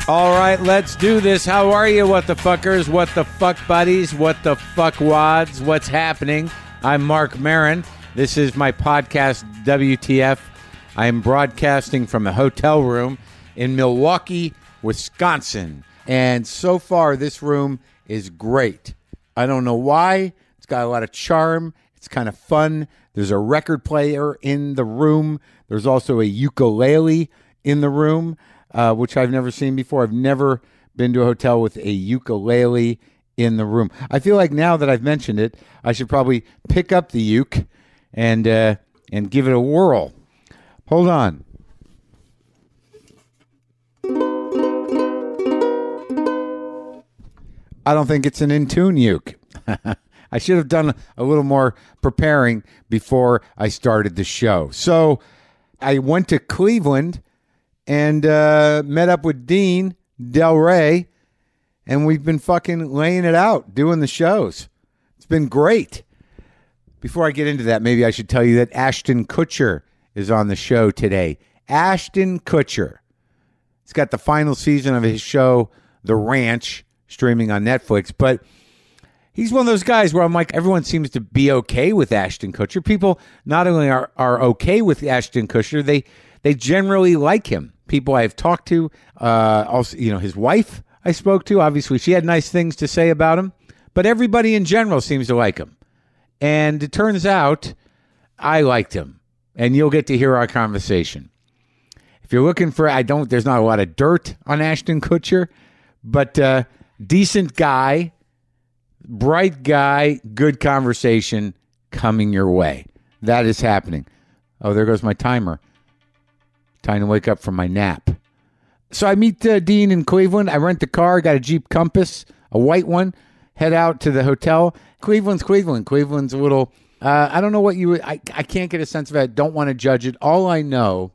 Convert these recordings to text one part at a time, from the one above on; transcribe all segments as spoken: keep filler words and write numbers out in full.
All right, let's do this. How are you, what the fuckers, what the fuck buddies, what the fuck wads, what's happening? I'm Mark Maron. This is my podcast, W T F. I am broadcasting from a hotel room in Milwaukee, Wisconsin. And so far, this room is great. I don't know why. It's got a lot of charm. It's kind of fun. There's a record player in the room. There's also a ukulele in the room. Uh, which I've never seen before. I've never been to a hotel with a ukulele in the room. I feel like now that I've mentioned it, I should probably pick up the uke and uh, and give it a whirl. Hold on. I don't think it's an in-tune uke. I should have done a little more preparing before I started the show. So I went to Cleveland and uh, met up with Dean Del Rey, and we've been fucking laying it out, doing the shows. It's been great. Before I get into that, maybe I should tell you that Ashton Kutcher is on the show today. Ashton Kutcher. He's got the final season of his show, The Ranch, streaming on Netflix, but he's one of those guys where I'm like, everyone seems to be okay with Ashton Kutcher. People not only are, are okay with Ashton Kutcher, they they generally like him. People I've talked to, uh, also, you know, his wife I spoke to, obviously she had nice things to say about him, but everybody in general seems to like him. And it turns out I liked him, and you'll get to hear our conversation. If you're looking for, I don't, there's not a lot of dirt on Ashton Kutcher, but uh, decent guy, bright guy, good conversation coming your way. That is happening. Oh, there goes my timer. Time to wake up from my nap. So I meet uh, Dean in Cleveland. I rent the car, got a Jeep Compass, a white one, head out to the hotel. Cleveland's Cleveland. Cleveland's a little, uh, I don't know what you would, I, I can't get a sense of it. I don't want to judge it. All I know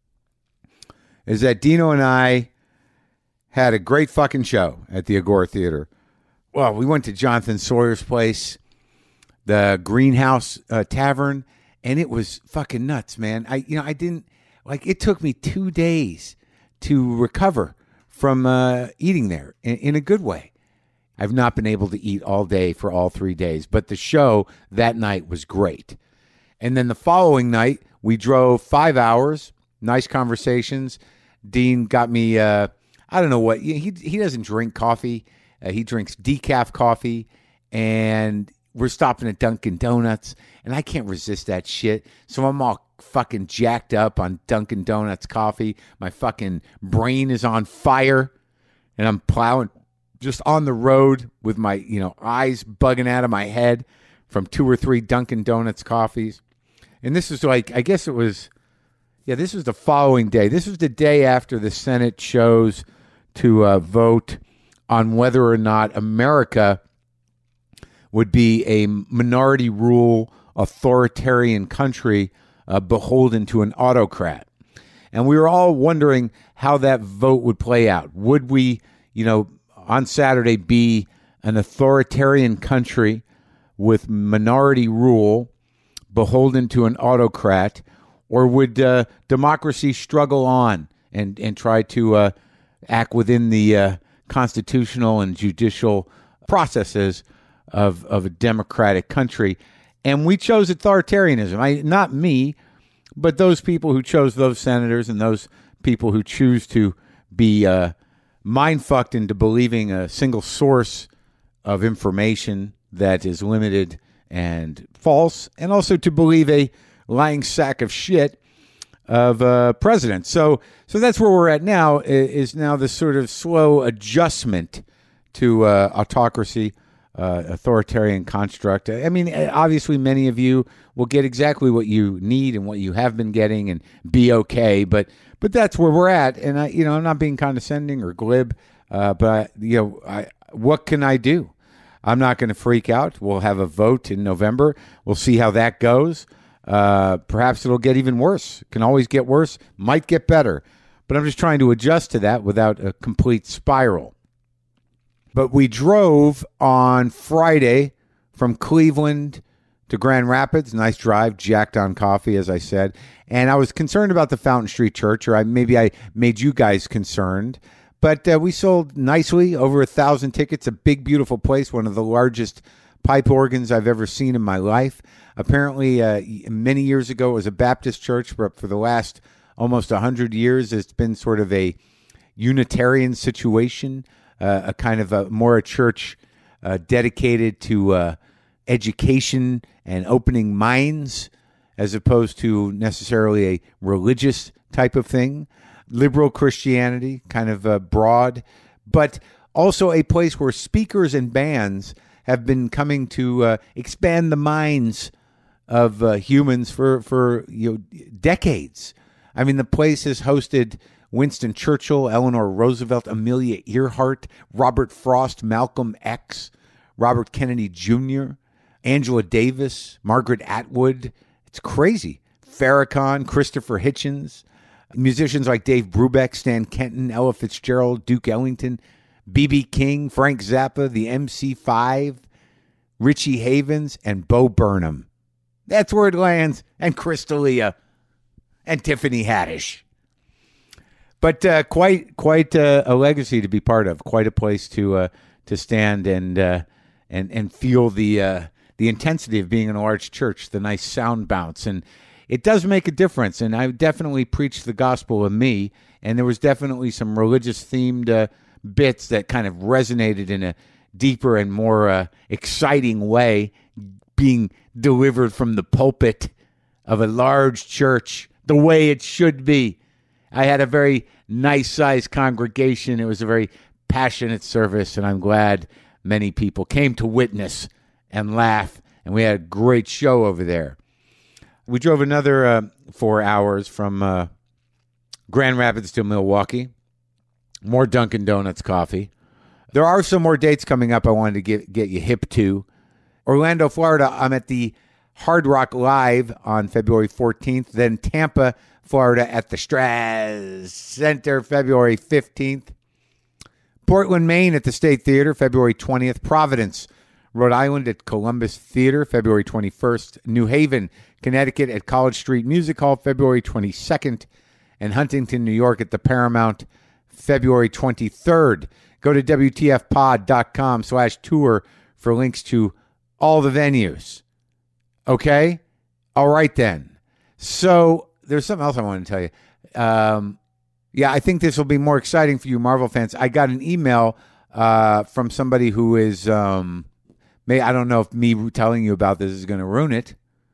is that Dino and I had a great fucking show at the Agora Theater. Well, we went to Jonathan Sawyer's place, the Greenhouse uh, Tavern, and it was fucking nuts, man. I, you know, I didn't, Like, it took me two days to recover from uh, eating there in, in a good way. I've not been able to eat all day for all three days, but the show that night was great. And then the following night, we drove five hours, nice conversations. Dean got me, uh, I don't know what, he he doesn't drink coffee. Uh, he drinks decaf coffee, and we're stopping at Dunkin' Donuts, and I can't resist that shit. So I'm all fucking jacked up on Dunkin' Donuts coffee. My fucking brain is on fire, and I'm plowing just on the road with my, you know, eyes bugging out of my head from two or three Dunkin' Donuts coffees. And this is like, I guess it was, yeah, this was the following day. This was the day after the Senate chose to uh, vote on whether or not America would be a minority rule authoritarian country uh, beholden to an autocrat. And we were all wondering how that vote would play out. Would we, you know, on Saturday be an authoritarian country with minority rule beholden to an autocrat, or would uh, democracy struggle on and, and try to uh, act within the uh, constitutional and judicial processes of of a democratic country? And we chose authoritarianism. I, not me, but those people who chose those senators and those people who choose to be uh, mind-fucked into believing a single source of information that is limited and false, and also to believe a lying sack of shit of a president. So so that's where we're at now, is now this sort of slow adjustment to uh, autocracy, uh, authoritarian construct. I mean, obviously many of you will get exactly what you need and what you have been getting and be okay, but but that's where we're at. And I, you know, I'm not being condescending or glib, uh, but I, you know, I, what can I do? I'm not going to freak out. We'll have a vote in November. We'll see how that goes. Uh, perhaps it'll get even worse. Can always get worse. Might get better. But I'm just trying to adjust to that without a complete spiral. But we drove on Friday from Cleveland to Grand Rapids. Nice drive, jacked on coffee, as I said. And I was concerned about the Fountain Street Church, or I, maybe I made you guys concerned. But uh, we sold nicely, over a thousand tickets. A big, beautiful place, one of the largest pipe organs I've ever seen in my life. Apparently, uh, many years ago, it was a Baptist church, but for the last almost one hundred years, it's been sort of a Unitarian situation, uh, a kind of a more a church uh, dedicated to uh, education and opening minds, as opposed to necessarily a religious type of thing. Liberal Christianity, kind of uh, broad, but also a place where speakers and bands have been coming to uh, expand the minds of uh, humans for, for you know decades. I mean, the place has hosted Winston Churchill, Eleanor Roosevelt, Amelia Earhart, Robert Frost, Malcolm X, Robert Kennedy Junior, Angela Davis, Margaret Atwood. It's crazy. Farrakhan, Christopher Hitchens, musicians like Dave Brubeck, Stan Kenton, Ella Fitzgerald, Duke Ellington, B B King, Frank Zappa, the M C five, Richie Havens, and Bo Burnham. That's where it lands. And Chris D'Elia and Tiffany Haddish. But uh, quite quite uh, a legacy to be part of. Quite a place to uh, to stand and uh, and and feel the uh, the intensity of being in a large church. The nice sound bounce, and it does make a difference. And I definitely preached the gospel of me. And there was definitely some religious themed uh, bits that kind of resonated in a deeper and more uh, exciting way, being delivered from the pulpit of a large church the way it should be. I had a very nice-sized congregation. It was a very passionate service, and I'm glad many people came to witness and laugh, and we had a great show over there. We drove another uh, four hours from uh, Grand Rapids to Milwaukee. More Dunkin' Donuts coffee. There are some more dates coming up I wanted to get, get you hip to. Orlando, Florida, I'm at the Hard Rock Live on February fourteenth. Then Tampa, Florida at the Straz Center, February fifteenth. Portland, Maine at the State Theater, February twentieth. Providence, Rhode Island at Columbus Theater, February twenty-first. New Haven, Connecticut at College Street Music Hall, February twenty-second. And Huntington, New York at the Paramount, February twenty-third. Go to W T F pod dot com slash tour for links to all the venues. Okay? All right, then. So there's something else I want to tell you. Um, yeah, I think this will be more exciting for you Marvel fans. I got an email uh, from somebody who is, um, may I don't know if me telling you about this is going to ruin it.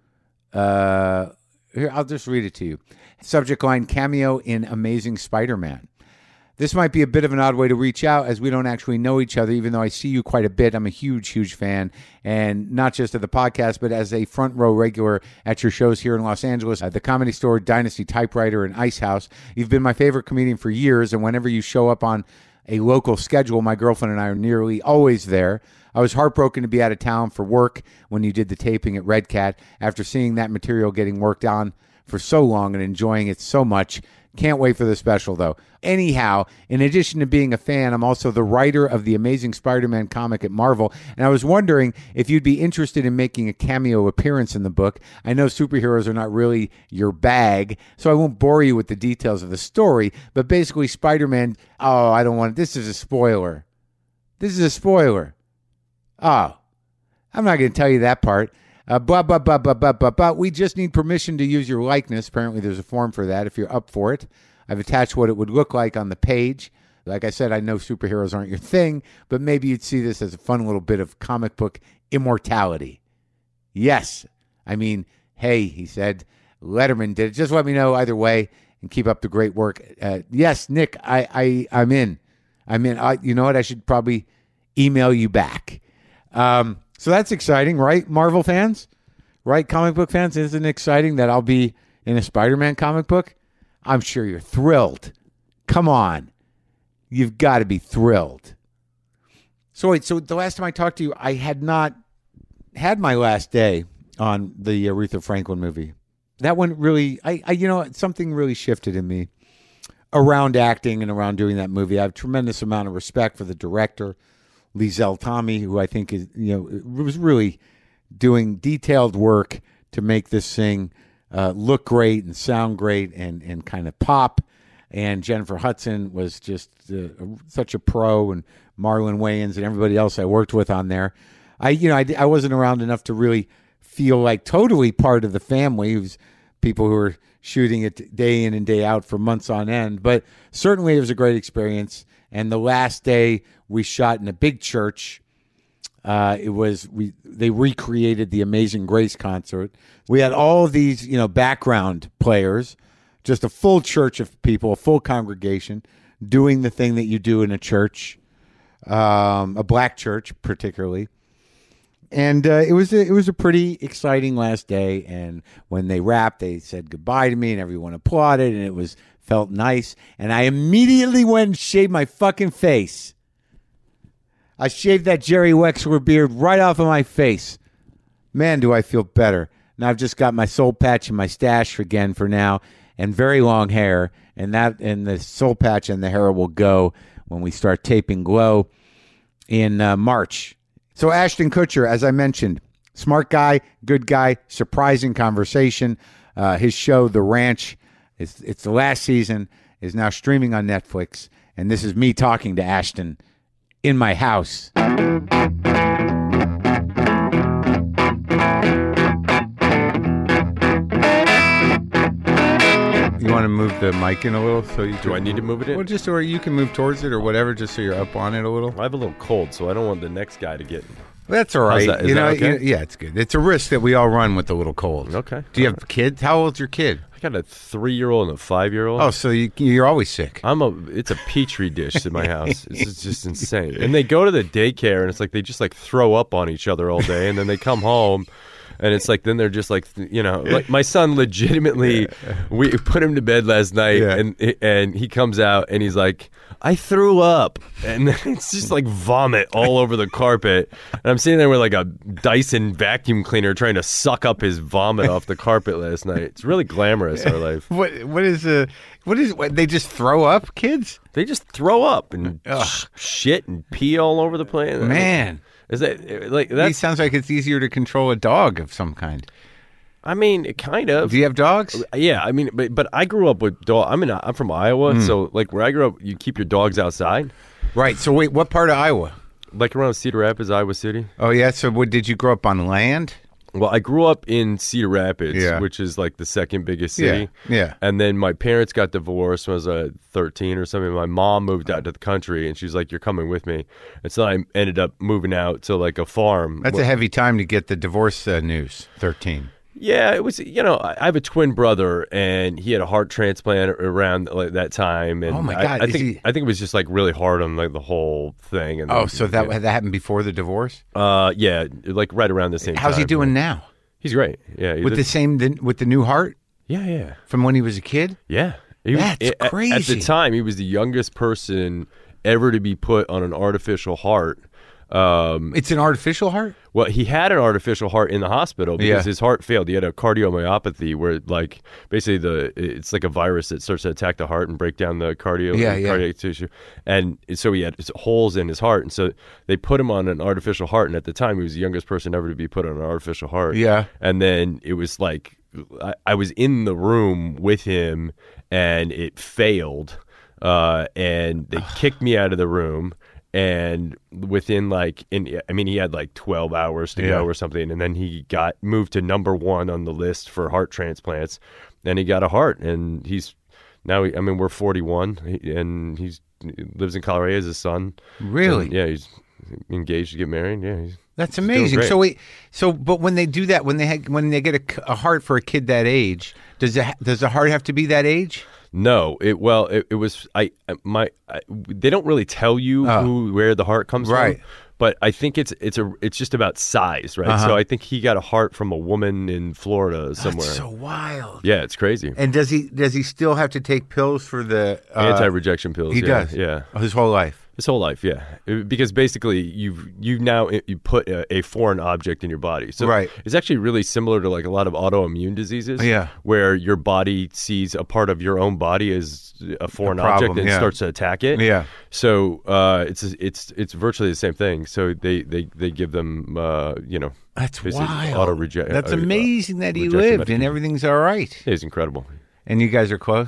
Uh, here, I'll just read it to you. Subject line, cameo in Amazing Spider-Man. This might be a bit of an odd way to reach out as we don't actually know each other, even though I see you quite a bit. I'm a huge, huge fan, and not just of the podcast, but as a front row regular at your shows here in Los Angeles, at the Comedy Store, Dynasty Typewriter, and Ice House. You've been my favorite comedian for years, and whenever you show up on a local schedule, my girlfriend and I are nearly always there. I was heartbroken to be out of town for work when you did the taping at Red Cat. After seeing that material getting worked on for so long and enjoying it so much, can't wait for the special, though. Anyhow, in addition to being a fan, I'm also the writer of the Amazing Spider-Man comic at Marvel, and I was wondering if you'd be interested in making a cameo appearance in the book. I know superheroes are not really your bag, so I won't bore you with the details of the story, but basically Spider-Man... Oh, I don't want... This is a spoiler. This is a spoiler. Oh, I'm not going to tell you that part. Uh, blah, blah, blah, blah, blah, blah, blah. We just need permission to use your likeness. Apparently there's a form for that if you're up for it. I've attached what it would look like on the page. Like I said, I know superheroes aren't your thing, but maybe you'd see this as a fun little bit of comic book immortality. Yes. I mean, hey, he said, Letterman did it. Just let me know either way and keep up the great work. Uh, yes, Nick, I, I, I'm in. I'm in. I, you know what? I should probably email you back. Um, So that's exciting, right, Marvel fans? Right, comic book fans? Isn't it exciting that I'll be in a Spider-Man comic book? I'm sure you're thrilled. Come on. You've got to be thrilled. So wait, so the last time I talked to you, I had not had my last day on the Aretha Franklin movie. That one really, I, I you know, something really shifted in me around acting and around doing that movie. I have a tremendous amount of respect for the director, Liesl Tommy, who I think is, you know, was really doing detailed work to make this thing uh, look great and sound great and, and kind of pop. and Jennifer Hudson was just uh, such a pro, and Marlon Wayans and everybody else I worked with on there. I, you know, I, I wasn't around enough to really feel like totally part of the family. It was people who were shooting it day in and day out for months on end. But certainly it was a great experience. And the last day we shot in a big church. Uh, it was we they recreated the Amazing Grace concert. We had all of these, you know, background players, just a full church of people, a full congregation, doing the thing that you do in a church, um, a black church particularly. And uh, it was a, it was a pretty exciting last day. And when they wrapped, they said goodbye to me, and everyone applauded, and it was felt nice. And I immediately went and shaved my fucking face. I shaved that Jerry Wexler beard right off of my face. Man, do I feel better. Now I've just got my soul patch and my stash again for now, and very long hair. And that and the soul patch and the hair will go when we start taping Glow in uh, March. So Ashton Kutcher, as I mentioned, smart guy, good guy, surprising conversation. Uh, his show, The Ranch, is it's the last season, is now streaming on Netflix. And this is me talking to Ashton in my house. You want to move the mic in a little? So you Do can, I need to move it in? Well, just or you can move towards it or whatever, just so you're up on it a little. I have a little cold, so I don't want the next guy to get... That's all right. That? Is you that know, okay? you- yeah, it's good. It's a risk that we all run with a little cold. Okay. Do you have kids? How old's your kid? I got a three-year-old and a five-year-old. Oh, so you, you're always sick. I'm a. It's a petri dish in my house. This is just insane. And they go to the daycare, and it's like they just like throw up on each other all day, and then they come home, and it's like then they're just like you know, like my son legitimately, we put him to bed last night, Yeah. and and he comes out and he's like, I threw up, and it's just like vomit all over the carpet, and I'm sitting there with like a Dyson vacuum cleaner trying to suck up his vomit off the carpet last night. It's really glamorous, our life. What what is uh what is what, they just throw up, kids? They just throw up and sh- shit and pee all over the place. Man, Is that like that that? sounds like it's easier to control a dog of some kind. I mean, it kind of. Do you have dogs? Yeah, I mean, but but I grew up with dog. I'm in. I'm from Iowa, so like where I grew up, you keep your dogs outside, Right. So wait, what part of Iowa? like around Cedar Rapids, Iowa City. Oh yeah. So what, did you grow up on land? Well, I grew up in Cedar Rapids, Yeah. which is like the second biggest city. Yeah. Yeah. And then my parents got divorced when I was uh, thirteen or something. My mom moved out to the country, and she's like, "You're coming with me." And so I ended up moving out to like a farm. That's a heavy time to get the divorce uh, news. Thirteen. Yeah, it was. You know, I I have a twin brother, and he had a heart transplant around like, that time. And Oh, my I- God, I, is think he- I think it was just like really hard on like the whole thing. And Oh, then, so that yeah. that happened before the divorce? uh, yeah, like right around the same. How's he time. doing now? He's great. Yeah, he With the did- same the, with the new heart yeah, yeah, from when he was a kid? yeah. He was- That's at- At crazy. the time, he was the youngest person ever to be put on an artificial heart. Um, It's an artificial heart? well, he had an artificial heart in the hospital because Yeah. his heart failed. He had a cardiomyopathy, where like basically the it's like a virus that starts to attack the heart and break down the cardio Yeah, yeah. cardiac tissue, and so he had holes in his heart, and so they put him on an artificial heart. And at the time, he was the youngest person ever to be put on an artificial heart. Yeah. And then it was like I, I was in the room with him, and it failed, uh, and they kicked me out of the room. And within like, in, I mean, he had like twelve hours to Yeah. go or something, and then he got moved to number one on the list for heart transplants, and he got a heart, and he's now. I mean, we're forty-one, and he's he lives in Colorado. He has a son. Really? And, yeah, he's engaged to get married. Yeah, he's, That's doing amazing. great. So wait, so but when they do that, when they ha- when they get a, a heart for a kid that age, does the does the heart have to be that age? No, it well, it, it was I my I, they don't really tell you Oh. who where the heart comes Right. from, but I think it's it's a it's just about size, right? Uh-huh. So I think he got a heart from a woman in Florida somewhere. That's so wild. Yeah, it's crazy. And does he does he still have to take pills for the uh, Anti-rejection pills. He yeah, does. Yeah, his whole life. his whole life. Yeah, It- because basically you've you now you put a, a foreign object in your body. So Right. it's actually really similar to like a lot of autoimmune diseases. Yeah. where your body sees a part of your own body as a foreign problem, object and yeah. starts to attack it. Yeah. So uh, it's it's it's virtually the same thing. So they they, they give them uh, you know That's basically wild. auto reject. That's uh, amazing that he rejection lived medication. and everything's all right. It's incredible. And you guys are close.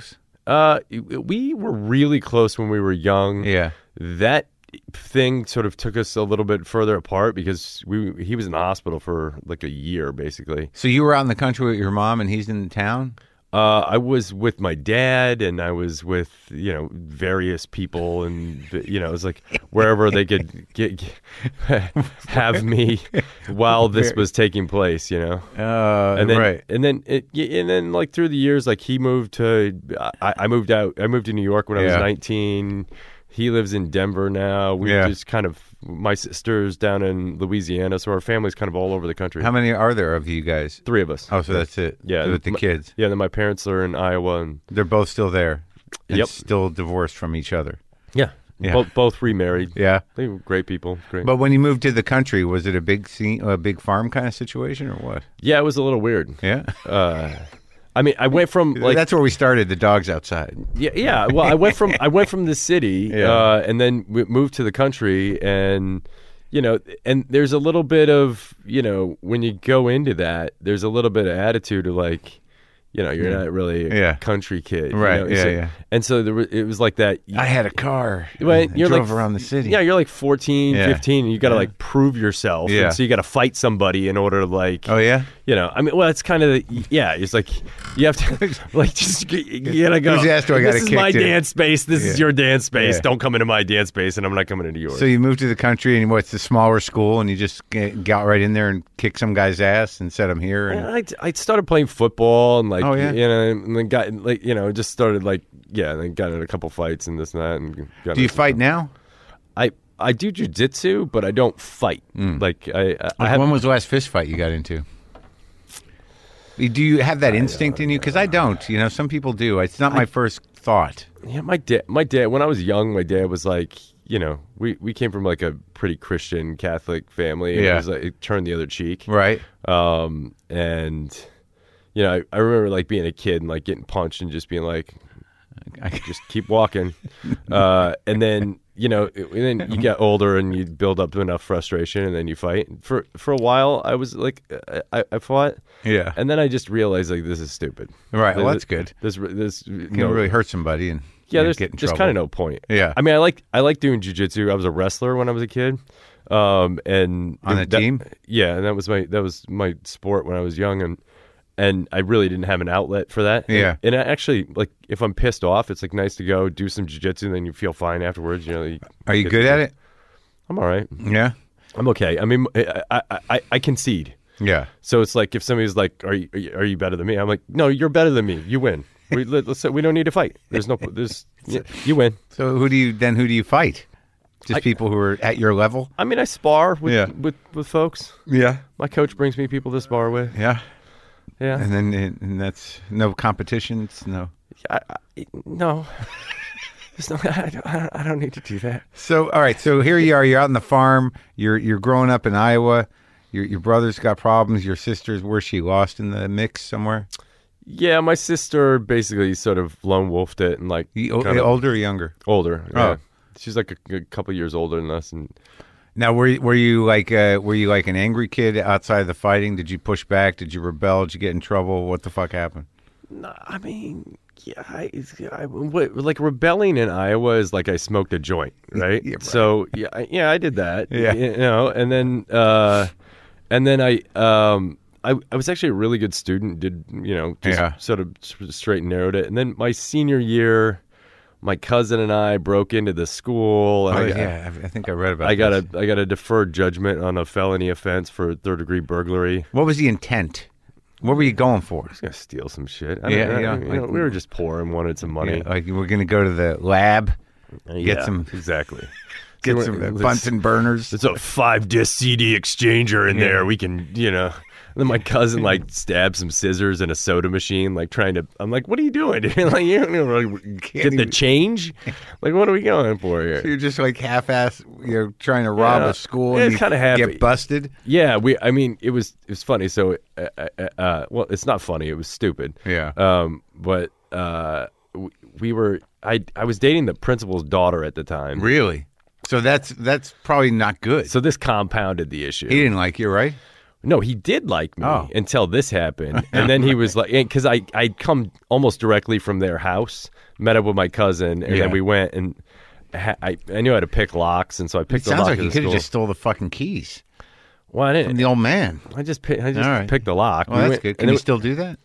Uh, we were really close when we were young. Yeah. That thing sort of took us a little bit further apart because we he was in the hospital for like a year, basically. So you were out in the country with your mom, and he's in town? Uh, I was with my dad, and I was with, you know, various people, and, you know, it was like wherever they could get, get have me while this was taking place, you know. Uh, and then, right. And then, it, and then, like through the years, like he moved to, I, I moved out. I moved to New York when I was Yeah. nineteen. He lives in Denver now. We Yeah. just kind of, my sister's down in Louisiana, so our family's kind of all over the country. How many are there of you guys? Three of us. Oh, so that's it. Yeah, With the my- kids. Yeah, then my parents are in Iowa, and They're both still there. And Yep. still divorced from each other. yeah, Yeah. Both, both remarried. Yeah. They were great people. Great. But when you moved to the country, was it a big scene, a big farm kind of situation, or what? Yeah, it was a little weird. Yeah. Uh, I mean, I went from like That's where we started. The dogs outside. yeah, yeah. Well, I went from I went from the city, Yeah. uh, and then we moved to the country, and you know, and there's a little bit of, you know, when you go into that, there's a little bit of attitude of like, you know, you're not really a Yeah. country kid, you Right, know? yeah, So- yeah. And so there was, it was like that. I had a car. Well, I you're drove like around the city. Yeah, you're like fourteen, Yeah. fifteen, and you got to Yeah. like prove yourself. Yeah. And so you got to fight somebody in order to like. Oh yeah. You know, I mean, well, it's kind of yeah. It's like you have to like just you gotta go. Whose ass do I gotta this is kick my to?" dance space. This is Yeah. your dance space. Yeah. Don't come into my dance space, and I'm not coming into yours. So you moved to the country, and what's the smaller school, and you just g- got right in there and kicked some guy's ass and set him here. And, And I, I started playing football and like Oh, yeah? you know, and then got like you know, just started like yeah, and then got in a couple fights and this and that. And got do you in- fight now? I I do jujitsu, but I don't fight. Like I I, I have. when was the last fist fight you got into? Do you have that instinct in you? Because I don't. You know, some people do. It's not my first thought. Yeah, my dad. My dad. When I was young, my dad was like, you know, we, we came from like a pretty Christian Catholic family. And Yeah. it was like it turned the other cheek. Right. Um, and you know, I, I remember like being a kid and like getting punched and just being like, just keep walking. Uh, and then you know, and then you get older and you build up to enough frustration, and then you fight. For for a while, I was like, I, I fought. Yeah. And then I just realized like this is stupid. Right. Well, This- that's good. This this You no, can really hurt somebody and yeah, you know, there's get in there's trouble. kind of no point. Yeah. I mean, I like I like doing jujitsu. I was a wrestler when I was a kid, um, and On a that- team? Yeah, and that was my that was my sport when I was young, and and I really didn't have an outlet for that. Yeah. and, and I actually like if I'm pissed off, it's like nice to go do some jujitsu, and then you feel fine afterwards. You know. You Are you get- good at it? I'm all right. Yeah. I'm okay. I mean, I I, I, I concede. Yeah. So it's like if somebody's like, "Are you are you- are you better than me?" I'm like, "No, you're better than me. You win. We let, let's say we don't need to fight. There's no there's you win." So who do you then? Who do you fight? Just I- people who are at your level. I mean, I spar with Yeah. with, with folks. Yeah. My coach brings me people to spar with. Yeah. Yeah. And then and that's no competitions. No. I, I, no. There's no I, don't, I don't- I don't need to do that. So all right. So here you are. You're out on the farm. You're you're growing up in Iowa. Your your brother's got problems. Your sister's where's she lost in the mix somewhere? Yeah, my sister basically sort of lone wolfed it and like You, kinda older or younger? older. Yeah. Oh. She's like a, a couple years older than us, and Now, were you- were you like uh, were you like an angry kid outside of the fighting? Did you push back? Did you rebel? Did you get in trouble? What the fuck happened? no, I mean, yeah, I, I what, like rebelling in Iowa is like I smoked a joint, right? Yeah, right. So yeah, I, yeah, I did that. Yeah. you know, and then uh, and then I um. I, I was actually a really good student, did, you know, just Yeah. sort of straight and narrowed it. And then my senior year, my cousin and I broke into the school. And Oh, I, got- yeah, I I think I read about. I got this. a I got a deferred judgment on a felony offense for third degree burglary. What was the intent? What were you going for? I was gonna steal some shit. I Yeah, don't- I- yeah, you know, like- we were just poor and wanted some money. Yeah, like we're going to go to the lab, Uh, get yeah, some- exactly. get So some we're- uh, Bunsen burners. There's a five disc C D exchanger in Yeah. there. We can, you know. And then my cousin like stabbed some scissors in a soda machine, like trying to. I'm like, "What are you doing? like, you don't know, like, get the even- change? Like, what are we going for here?" So you're just like half-ass, you know, trying to rob Yeah. a school Yeah, and it's you kinda happy. get busted. Yeah, we. I mean, it was it was funny. So, uh, uh, uh, well, it's not funny. It was stupid. Yeah. Um, but uh, we, we were. I I was dating the principal's daughter at the time. Really? So that's that's probably not good. So this compounded the issue. He didn't like you, right? No, he did like me Oh. until this happened. And then he was like, because I, I'd come almost directly from their house, met up with my cousin, and Yeah. then we went and ha- I, I knew how to pick locks. And so I It picked the sounds lock like of you the could have school. just stole the fucking keys Well, I from didn't. the old man. I just, pick, I just All right. picked the lock. Well, We that's went- good. and Can then you we- still do that?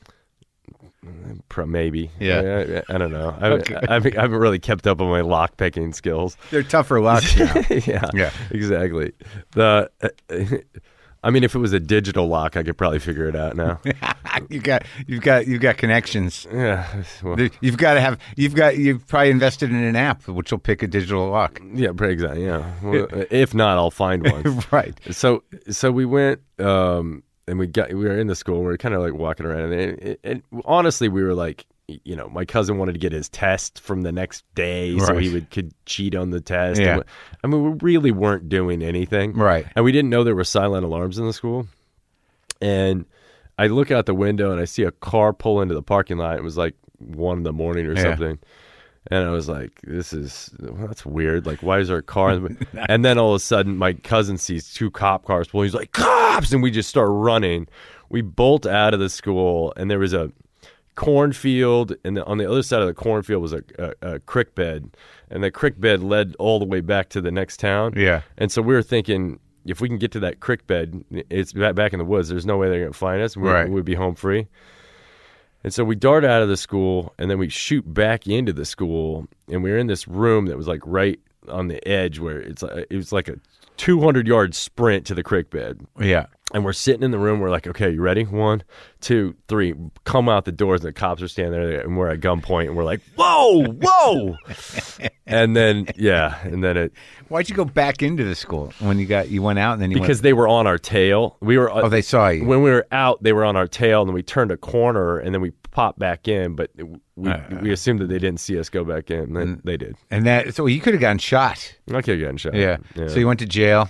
Pro- Maybe. Yeah. I, I, I don't know. I, Okay. I, I, haven't- I haven't really kept up on my lock picking skills. They're tougher locks now. yeah. Yeah. Exactly. The. I mean, if it was a digital lock, I could probably figure it out now. you got, you've got, you've got connections. yeah. Well, You've got to have. You've got. You've probably invested in an app which will pick a digital lock. yeah. pretty Exactly. Yeah. Well, if not, I'll find one. Right. So so we went um, and we got we were in the school and we were kind of like walking around and, and, and honestly we were like, you know, my cousin wanted to get his test from the next day so Right. he would could cheat on the test. Yeah. And we- I mean, we really weren't doing anything. Right. And we didn't know there were silent alarms in the school. And I look out the window and I see a car pull into the parking lot. It was like one in the morning or Yeah. something. And I was like, this is, well, that's weird. Like, why is there a car? in the- and then all of a sudden, my cousin sees two cop cars pull. He's like, cops! And we just start running. We bolt out of the school, and there was a cornfield. And the, on the other side of the cornfield was a, a, a creek bed. And the creek bed led all the way back to the next town. Yeah. And so we were thinking, if we can get to that creek bed, it's ba- back in the woods. There's no way they're going to find us. We, Right. We'd be home free. And so we dart out of the school, and then we shoot back into the school, and we were in this room that was like right on the edge where it's like, it was like a two hundred yard sprint to the creek bed. Yeah. And we're sitting in the room. We're like, okay, you ready? One, two, three. Come out the doors, and the cops are standing there, and we're at gunpoint, and we're like, whoa, whoa. And then, yeah, and then it, Why'd you go back into the school when you got you went out and then you because they were on our tail. We were, went, oh they saw you. when we were out, they were on our tail, and then we turned a corner, and then we popped back in. But we Uh, we assumed that they didn't see us go back in. And then they did. And that so you could have gotten shot. I could have gotten shot. Yeah. yeah. So you went to jail.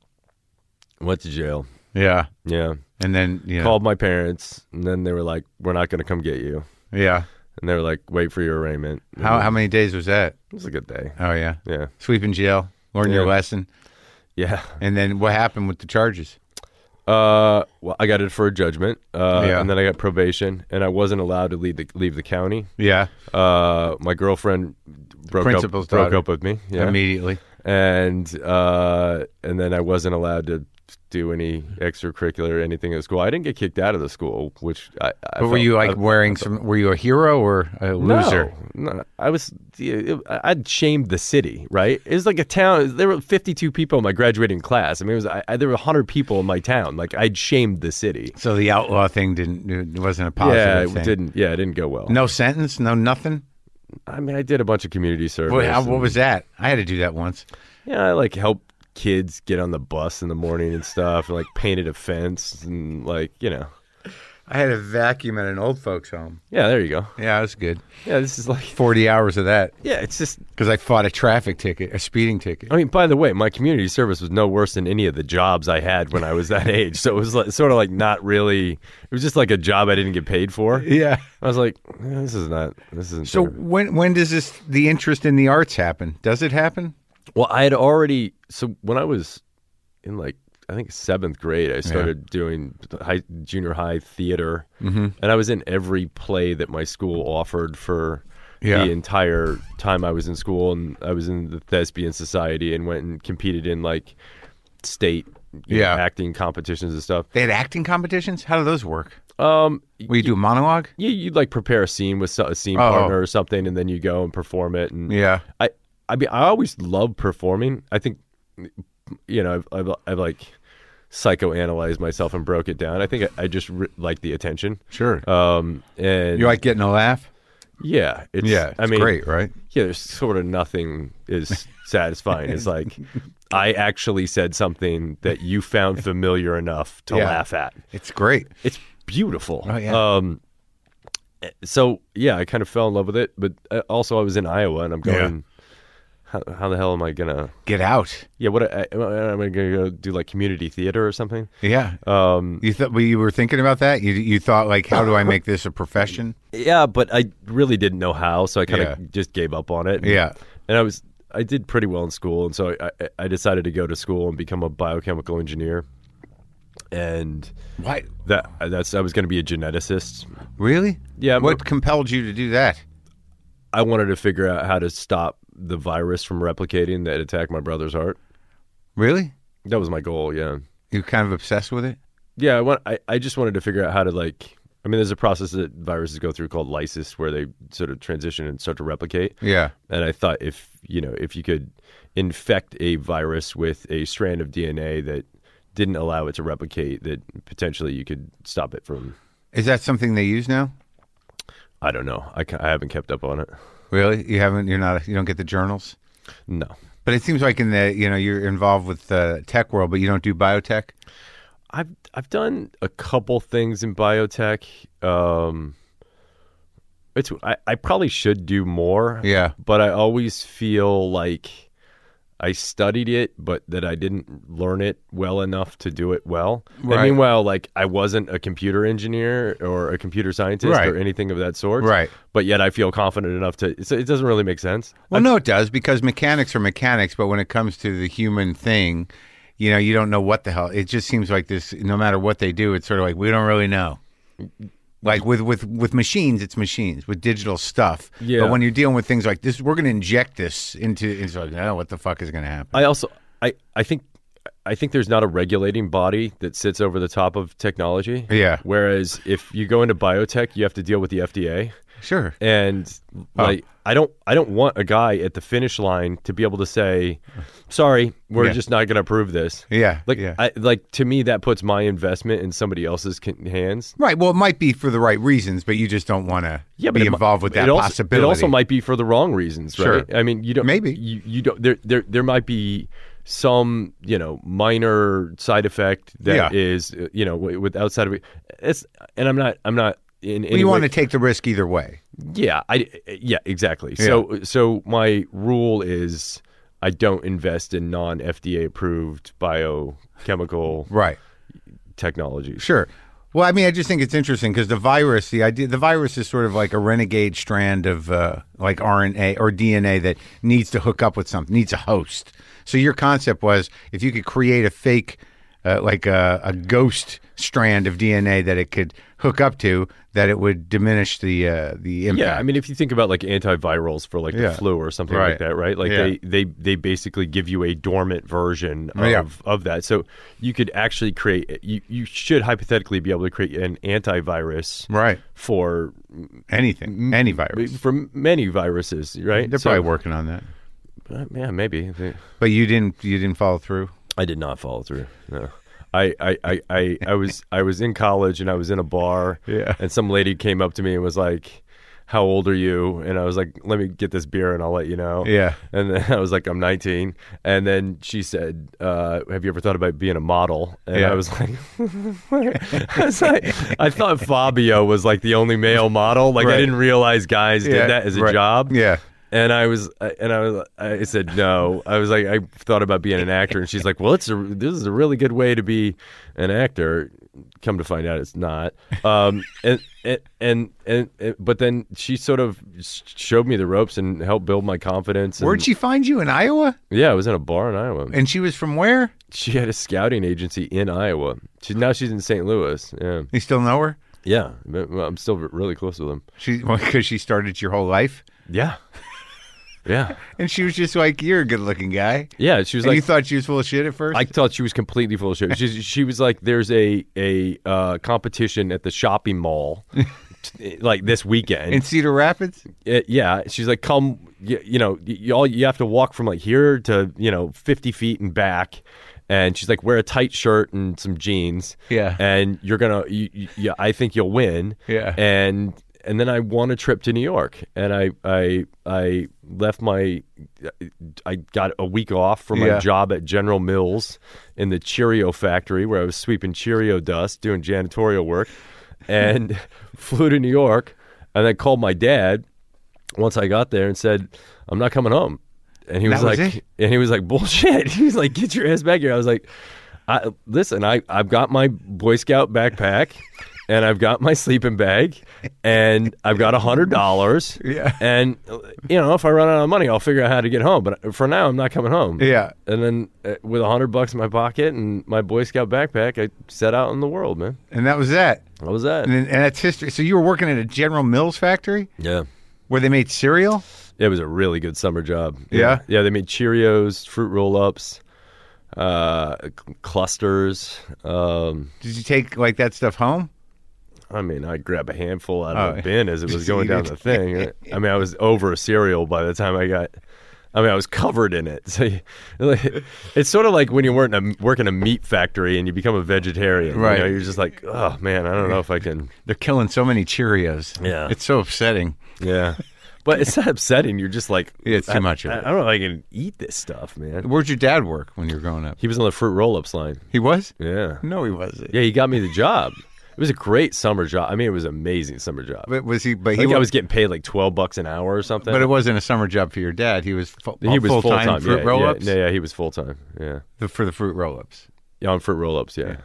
Went to jail. Yeah. Yeah. And then you know, Called my parents, and then they were like, "We're not going to come get you." Yeah. And they were like, "Wait for your arraignment." And How then- how many days was that? It was a good day. Oh yeah. Yeah. Sweeping jail. Learn your Yeah. lesson. Yeah. And then what happened with the charges? Uh, well, I got it for a judgment, uh, Yeah. and then I got probation, and I wasn't allowed to leave the leave the county. Yeah. Uh, my girlfriend broke Principal's up broke daughter. up with me. Yeah. Immediately. and uh, and then I wasn't allowed to do any extracurricular anything at school. I didn't get kicked out of the school, which I. I But were felt- you like I- wearing some? Were you a hero or a loser? No, no, I was. I'd shamed the city. Right? It was like a town. There were fifty-two people in my graduating class. I mean, it was. I, I, there were one hundred people in my town. Like I'd shamed the city. So the outlaw thing didn't. It wasn't a positive yeah, it thing. didn't. Yeah, it didn't go well. No sentence. No nothing. I mean, I did a bunch of community service. What, how, and- what was that? I had to do that once. Yeah, I like helped kids get on the bus in the morning and stuff, and like painted a fence and like you know. I had a vacuum at an old folks' home. Yeah, there you go. Yeah, it was good. Yeah, this is like. Forty hours of that Yeah, it's just. because I fought a traffic ticket, a speeding ticket. I mean, by the way, my community service was no worse than any of the jobs I had when I was that age. So it was like, sort of like not really. It was just like a job I didn't get paid for. Yeah. I was like, eh, this is not. This isn't. So fair. when when does this the interest in the arts happen? Does it happen? Well, I had already. So when I was in like I think seventh grade, I started doing high, junior high theater, mm-hmm. and I was in every play that my school offered for Yeah. the entire time I was in school, and I was in the Thespian Society and went and competed in like state you Yeah. know, acting competitions and stuff. They had acting competitions. How do those work? Um, Will you do a monologue? you you'd like prepare a scene with so- a scene Oh. partner or something, and then you go and perform it. And Yeah. I, I mean, I always love performing. I think, you know, I've, I've, I've like psychoanalyzed myself and broke it down. I think I, I just re- like the attention. Sure. Um, and You like getting a laugh? yeah, it's, Yeah. It's I mean, great, right? yeah, there's sort of nothing is satisfying. It's like I actually said something that you found familiar enough to Yeah. laugh at. It's great. It's beautiful. Oh, yeah. Um, so yeah, I kind of fell in love with it, but uh, also I was in Iowa, and I'm going. How, how the hell am I gonna? Get out. Yeah, what I, am I am I gonna go do like community theater or something? Yeah. Um, You thought you were thinking about that? You you thought like, how do I make this a profession? yeah, but I really didn't know how, so I kind of Yeah. just gave up on it. Yeah. and I was I did pretty well in school, and so I, I, I decided to go to school and become a biochemical engineer. and Why? that that's I was going to be a geneticist. Really? Yeah. What but compelled you to do that? I wanted to figure out how to stop the virus from replicating that attacked my brother's heart. Really? That was my goal. Yeah. You're kind of obsessed with it? Yeah. I want. I, I just wanted to figure out how to like. I mean, there's a process that viruses go through called lysis, where they sort of transition and start to replicate. Yeah. And I thought if you know if you could infect a virus with a strand of D N A that didn't allow it to replicate, that potentially you could stop it from. Is that something they use now? I don't know. I, ca- I haven't kept up on it. Really? You haven't? You're not? You don't get the journals? No. But it seems like in the you know you're involved with the tech world, but you don't do biotech. I've I've done a couple things in biotech. Um, it's I, I probably should do more. Yeah. But I always feel like I studied it, but that I didn't learn it well enough to do it well. Right. And meanwhile, like I wasn't a computer engineer or a computer scientist Right. or anything of that sort. Right. But yet I feel confident enough to. It's, it doesn't really make sense. Well, no, it does because mechanics are mechanics, but when it comes to the human thing, you know, you don't know what the hell. It just seems like this. No matter what they do, it's sort of like we don't really know. Like with with with machines, it's machines. With digital stuff, Yeah. But when you're dealing with things like this, we're going to inject this into. It's like, oh, what the fuck is going to happen? I also I, I think I think there's not a regulating body that sits over the top of technology. Yeah. Whereas if you go into biotech, you have to deal with the F D A. Sure. And like I don't I don't want a guy at the finish line to be able to say, sorry, we're Yeah. just not going to approve this. Yeah. Like yeah. I, like to me that puts my investment in somebody else's can- hands. Right. Well, it might be for the right reasons, but you just don't want to Yeah, but be it mi- involved with that it also, possibility. It also might be for the wrong reasons, right? Sure. I mean, you don't Maybe. you, you don't there there there might be some, you know, minor side effect that Yeah. is, uh, you know, w- with outside of it. It's and I'm not I'm not in any you way, want to take the risk either way. Yeah, I yeah, exactly. So so my rule is I don't invest in non F D A approved biochemical Right. technologies. Sure. Well, I mean, I just think it's interesting because the virus, the idea, the virus is sort of like a renegade strand of uh, like R N A or D N A that needs to hook up with something, needs a host. So your concept was if you could create a fake, uh, like a, a ghost strand of D N A that it could hook up to, that it would diminish the uh, the impact. Yeah, I mean, if you think about like antivirals for like Yeah. the flu or something Right. like that, right? Like Yeah. they, they they basically give you a dormant version of, Yeah. of that. So you could actually create, you, you should hypothetically be able to create an antivirus right. for Anything, any virus. for many viruses, right? They're So- probably working on that. uh, yeah, maybe. But you didn't. You didn't follow through. I did not follow through. No. I, I, I, I, I was I was in college and I was in a bar Yeah. and some lady came up to me and was like, how old are you? And I was like, let me get this beer and I'll let you know. Yeah. And then I was like, I'm nineteen. And then she said, uh, have you ever thought about being a model? And Yeah. I was like, I was like, I thought Fabio was like the only male model. Like Right. I didn't realize guys Yeah, did that as a right. job. Yeah. And I was, and I was, I said no. I was like, I thought about being an actor, and she's like, "Well, it's a, this is a really good way to be an actor." Come to find out, it's not. Um, and, and, and and and but then she sort of showed me the ropes and helped build my confidence. And, Where'd she find you in Iowa? Yeah, I was in a bar in Iowa. And she was from where? She had a scouting agency in Iowa. She now she's in Saint Louis. Yeah, You still know her? yeah. But, well, I'm still really close with them. She because she started your whole life, Yeah, yeah, and she was just like, "You're a good-looking guy." yeah. She was And like, you thought she was full of shit at first. I thought she was completely full of shit. She, she was like, "There's a a uh, competition at the shopping mall, t- like this weekend." in Cedar Rapids. Uh, yeah, she's like, "Come, you, you know, you all you have to walk from like here to you know fifty feet and back." And she's like, "Wear a tight shirt and some jeans." Yeah. And you're gonna, you, you, yeah, I think you'll win. Yeah. And and then I won a trip to New York, and I I I left my, I got a week off from my Yeah. job at General Mills in the Cheerio factory where I was sweeping Cheerio dust, doing janitorial work, and flew to New York, and then called my dad once I got there and said, "I'm not coming home." And he was That was like, it? and he was like, "Bullshit." He was like, "Get your ass back here." I was like, I, "Listen, I I've got my Boy Scout backpack." and I've got my sleeping bag, and I've got a hundred dollars. Yeah. And you know, if I run out of money, I'll figure out how to get home. But for now, I'm not coming home. Yeah. And then uh, with a hundred bucks in my pocket and my Boy Scout backpack, I set out in the world, man. And that was that. What was that? And, then- and that's history. So you were working at a General Mills factory Yeah. where they made cereal? It was a really good summer job. Yeah? Yeah, they made Cheerios, fruit roll-ups, uh, c- clusters. Um, Did you take like that stuff home? I mean, I'd grab a handful out of Oh. a bin as it was So going you down did- the thing. I mean, I was over a cereal by the time I got... I mean, I was covered in it. So you, like, it's sort of like when you work in a, work in a meat factory and you become a vegetarian. Right. You know, you're just like, oh, man, I don't know if I can... They're killing so many Cheerios. Yeah. It's so upsetting. Yeah. But it's not upsetting. You're just like... Yeah, it's too I, much of I, it. I don't know if I can eat this stuff, man. Where'd your dad work when you were growing up? He was on the fruit roll-ups line. He was? Yeah. No, he wasn't. Yeah, he got me the job. It was a great summer job. I mean, it was an amazing summer job. But was he? But I he think I wa- was getting paid like twelve bucks an hour or something. But it wasn't a summer job for your dad. He was fu- he was full full time time. fruit yeah, roll-ups. Yeah, yeah, he was full time. Yeah, The- for the fruit roll-ups. yeah, on fruit roll-ups. Yeah.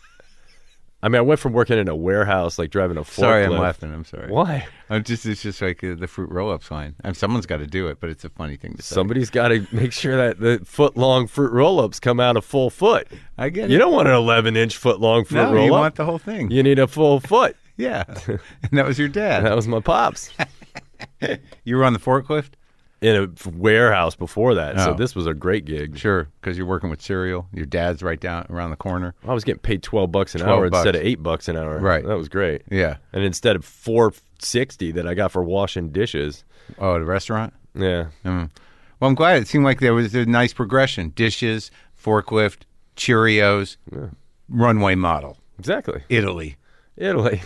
I mean, I went from working in a warehouse, like driving a forklift. Sorry, I'm laughing. I'm sorry. Why? I'm just it's just like uh, the fruit roll-ups line. I mean, someone's got to do it, but it's a funny thing to say. Somebody's got to make sure that the foot-long fruit roll-ups come out a full foot. I get You it. don't want an eleven-inch foot-long fruit No, roll-up. you want the whole thing. You need a full foot. Yeah, and that was your dad. That was my pops. You were on the forklift. In a warehouse before that, so Oh. this was a great gig. Sure, because you're working with cereal. Your dad's right down around the corner. I was getting paid twelve bucks an twelve hour bucks. instead of eight bucks an hour. Right. That was great. Yeah. And instead of four sixty that I got for washing dishes. Oh, the restaurant. Yeah. Mm. Well, I'm glad. It seemed like there was a nice progression: dishes, forklift, Cheerios, Yeah. runway model, Exactly. Italy. Italy.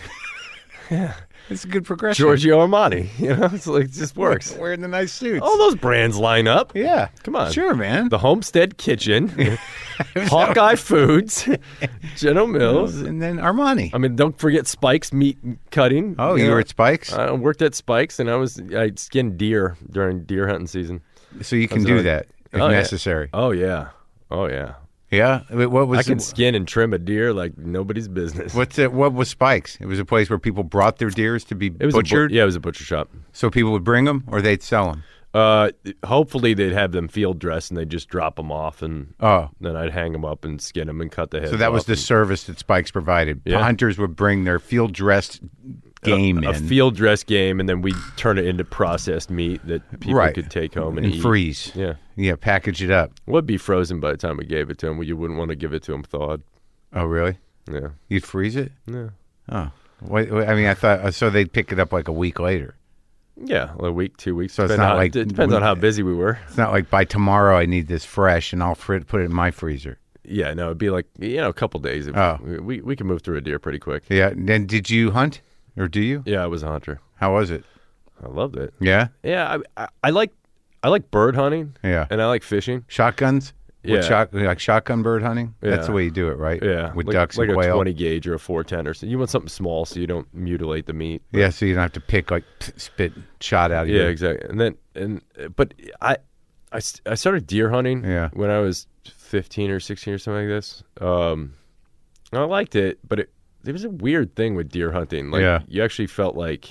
It's a good progression. Giorgio Armani. You know, it's like it just works. Wearing the nice suits. All those brands line up. Yeah. Come on. Sure, man. The Homestead Kitchen, Hawkeye Foods, General Mills. And then Armani. I mean, don't forget Spike's Meat Cutting. Oh, you know. were at Spike's? I worked at Spike's, and I was I skinned deer during deer hunting season. So you can That's do right. that if Oh, yeah. necessary. Oh yeah, oh yeah. Yeah. Wait, What was I can the- skin and trim a deer like nobody's business. What's it? What was Spike's? It was a place where people brought their deers to be It was a bu- butchered. yeah, it was a butcher shop. So people would bring them, or they'd sell them. Uh, hopefully they'd have them field dressed and they'd just drop them off, and Oh, then I'd hang them up and skin them and cut the heads. so that was off the and- service that Spike's provided. Yeah. Hunters would bring their field dressed game a, a in field dress game, and then we'd turn it into processed meat that people Right. could take home and, and eat. freeze. Yeah, Yeah, package it up. would be frozen by the time we gave it to them. You wouldn't want to give it to them thawed. Oh, really? Yeah, You'd freeze it? yeah, Oh, wait, wait, I mean, I thought so. They'd pick it up like a week later. yeah. A week, two weeks. So it's Depend not on- like- it depends on how busy we were. It's not like by tomorrow I need this fresh and I'll fr- put it in my freezer. Yeah, no, it'd be like you know a couple days. If Oh. we, we we can move through a deer pretty quick. Yeah. Then did you hunt, or do you? Yeah, I was a hunter. How was it? I loved it. Yeah. Yeah, I, I, I like I like bird hunting. Yeah. and I like fishing. Shotguns. With Yeah. shot, like shotgun bird hunting. That's Yeah. the way you do it, right? Yeah, With like, ducks like and a quail. twenty gauge or a four ten or so. You want something small so you don't mutilate the meat. Yeah, so you don't have to pick like spit shot out of Yeah, your. exactly. And then and but I I, s- I started deer hunting. Yeah. when I was fifteen or sixteen or something like this. Um, and I liked it, but it it was a weird thing with deer hunting. Like Yeah. you actually felt like.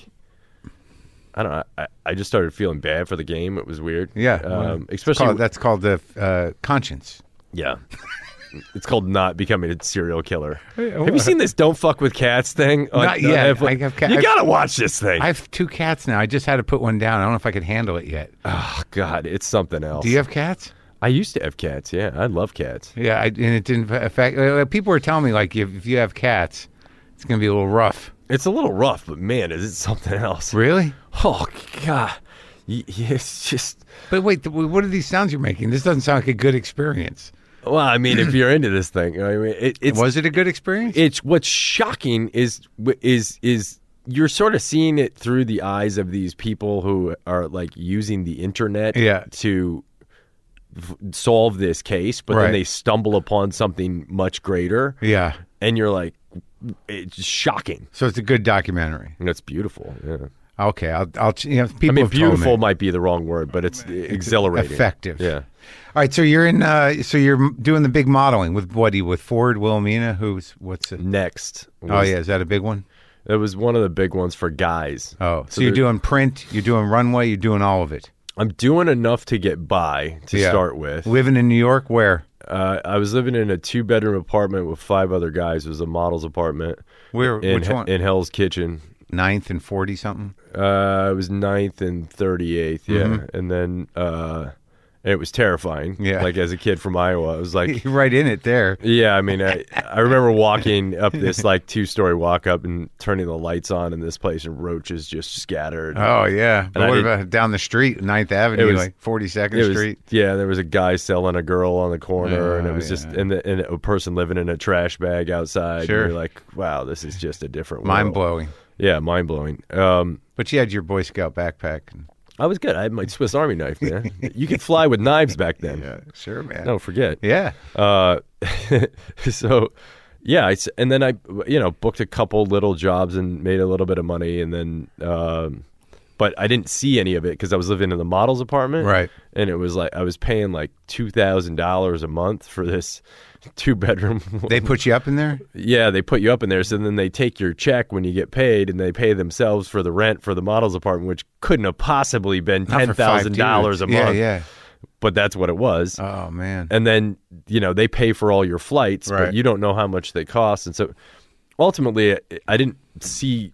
I don't know. I, I just started feeling bad for the game. It was weird. Yeah, Um, It's especially called- that's called the uh, conscience. Yeah. It's called not becoming a serial killer. Have you seen this "Don't fuck with cats" thing? on- Not yet. on Netflix? I have ca- you I've- gotta watch this thing. I have two cats now. I just had to put one down. I don't know if I could handle it yet. oh God, it's something else. Do you have cats? I used to have cats. Yeah, I love cats. Yeah, I, and it didn't affect. Uh, people were telling me like if, if you have cats, it's gonna be a little rough. It's a little rough, but man, is it something else? Really? Oh God, Y- y- it's just. But wait, th- what are these sounds you're making? This doesn't sound like a good experience. Well, I mean, if you're into this thing, I mean, it, it's Was it a good experience? it's what's shocking is is is you're sort of seeing it through the eyes of these people who are like using the internet Yeah. to f- solve this case, but Right. then they stumble upon something much greater, yeah. and you're like, it's shocking. So it's a good documentary. And it's beautiful. Yeah. Okay, I'll. I'll you know, people I mean, have told beautiful me. might be the wrong word, but it's exhilarating, Effective. Yeah. All right, so you're in. Uh, so you're doing the big modeling with what? With Ford Wilhelmina. Who's what's it? Next. Oh was- yeah, is that a big one? It was one of the big ones for guys. Oh, so, so you're doing print, you're doing runway, you're doing all of it. I'm doing enough to get by to yeah. start with. Living in New York, where? Uh, I was living in a two-bedroom apartment with five other guys. It was a model's apartment. Where? In, which one? In Hell's Kitchen. Ninth and forty something. Uh, it was ninth and thirty-eighth. Yeah, mm-hmm. and then uh, it was terrifying. Yeah, like as a kid from Iowa, I was like right in it there. Yeah, I mean, I, I remember walking up this like two-story walk up and turning the lights on in this place, and roaches just scattered. Oh yeah, but what about down the street, Ninth Avenue, was, like forty-second Street? Yeah, there was a guy selling a girl on the corner, oh, and it was yeah. just and, the, and a person living in a trash bag outside. Sure, and you're like, wow, this is just a different world. Mind blowing. Yeah, mind blowing. Um, but you had your Boy Scout backpack. And... I was good. I had my Swiss Army knife, man. You could fly with knives back then. Yeah, sure, man. Don't forget. Yeah. Uh, so, yeah, I, and then I, you know, booked a couple little jobs and made a little bit of money, and then, um, but I didn't see any of it because I was living in the model's apartment, right? And it was like I was paying like two thousand dollars a month for this two bedroom. They put you up in there? Yeah, they put you up in there. So then they take your check when you get paid, and they pay themselves for the rent for the model's apartment, which couldn't have possibly been ten thousand dollars a month. Yeah, yeah. But that's what it was. Oh man! And then you know they pay for all your flights, right. But you don't know how much they cost, and so ultimately I didn't see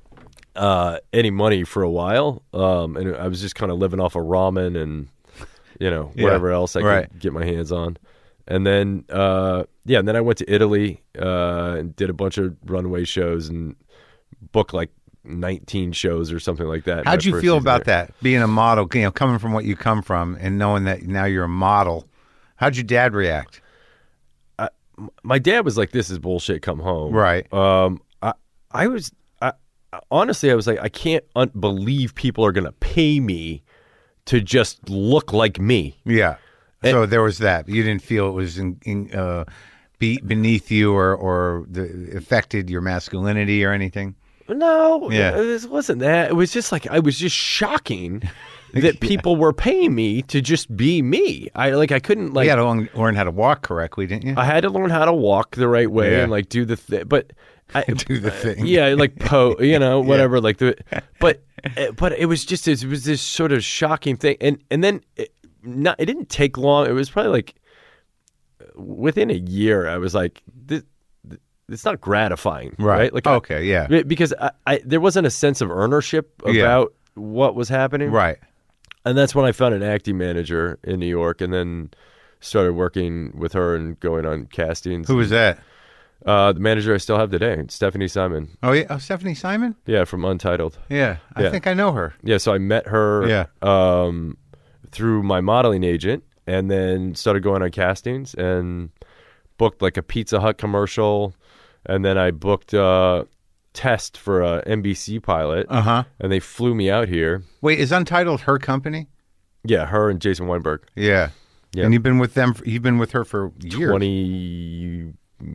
uh, any money for a while, um, and I was just kind of living off of ramen and you know whatever yeah, else I right. could get my hands on. And then, uh, yeah, and then I went to Italy uh, and did a bunch of runway shows and booked like nineteen shows or something like that. How'd you feel about there. that, being a model, you know, coming from what you come from and knowing that now you're a model? How'd your dad react? I, my dad was like, this is bullshit, come home. Right. Um, I, I was, I, honestly, I was like, I can't un- believe people are going to pay me to just look like me. Yeah. So there was that. You didn't feel it was in, in, uh, be, beneath you or or the, affected your masculinity or anything? No, yeah. It wasn't that. It was just like I was just shocking that people yeah. were paying me to just be me. I like I couldn't like. You had to learn, learn how to walk correctly, didn't you? I had to learn how to walk the right way yeah. and like do the thing, but I, do the thing. Yeah, like po, you know, whatever. Yeah. Like the, but but it was just it was this sort of shocking thing, and and then. It, Not, it didn't take long. It was probably like within a year. I was like, this, this it's not gratifying, right? right? Like, okay, I, yeah, because I, I there wasn't a sense of ownership about yeah. what was happening, right? And that's when I found an acting manager in New York, and then started working with her and going on castings. Who was that? Uh, the manager I still have today, Stephanie Simon. Oh yeah, oh, Stephanie Simon. Yeah, from Untitled. Yeah, I yeah. think I know her. Yeah, so I met her. Yeah. Um, through my modeling agent, and then started going on castings and booked like a Pizza Hut commercial, and then I booked a test for a N B C pilot, uh-huh. and they flew me out here. Wait, is Untitled her company? Yeah, her and Jason Weinberg. Yeah, yeah. And you've been with them. You've been with her for years. Twenty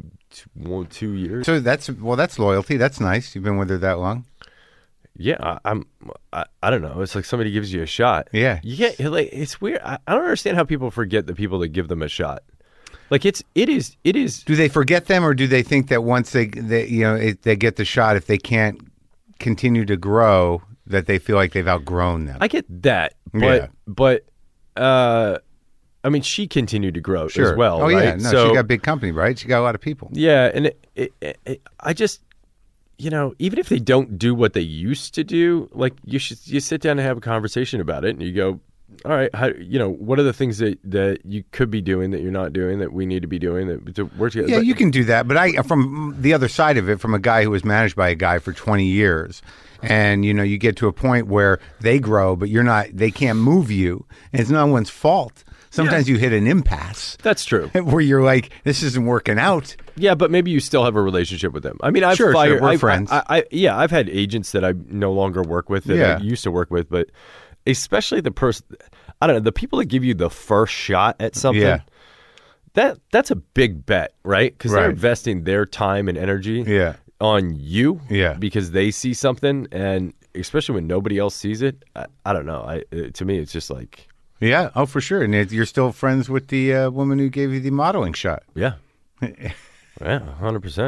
two years. So that's well, that's loyalty. That's nice. You've been with her that long. Yeah, I, I'm. I, I don't know. It's like somebody gives you a shot. Yeah, you get like it's weird. I, I don't understand how people forget the people that give them a shot. Like it's it is it is. Do they forget them, or do they think that once they they you know it, they get the shot, if they can't continue to grow, that they feel like they've outgrown them? I get that, but yeah. but uh, I mean, she continued to grow sure. as well. Oh right? yeah, no, so, she got a big company, right? She got a lot of people. Yeah, and it, it, it, it, I just. You know, even if they don't do what they used to do, like you should, you sit down and have a conversation about it, and you go, all right, how, you know, what are the things that, that you could be doing that you're not doing that we need to be doing that to work together? Yeah, but, you can do that, but I, from the other side of it, from a guy who was managed by a guy for twenty years, and you know, you get to a point where they grow, but you're not, they can't move you, and it's no one's fault. Sometimes yeah. you hit an impasse. That's true. Where you're like, this isn't working out. Yeah, but maybe you still have a relationship with them. I mean, I've sure, fired. Sure, we're I, friends. I, I, yeah, I've had agents that I no longer work with that yeah. I used to work with, but especially the person, I don't know, the people that give you the first shot at something. Yeah. That that's a big bet, right? Because right. they're investing their time and energy. Yeah. On you. Yeah. Because they see something, and especially when nobody else sees it. I, I don't know. I it, to me, it's just like. Yeah, oh, for sure. And you're still friends with the uh, woman who gave you the modeling shot. Yeah. Yeah, one hundred percent.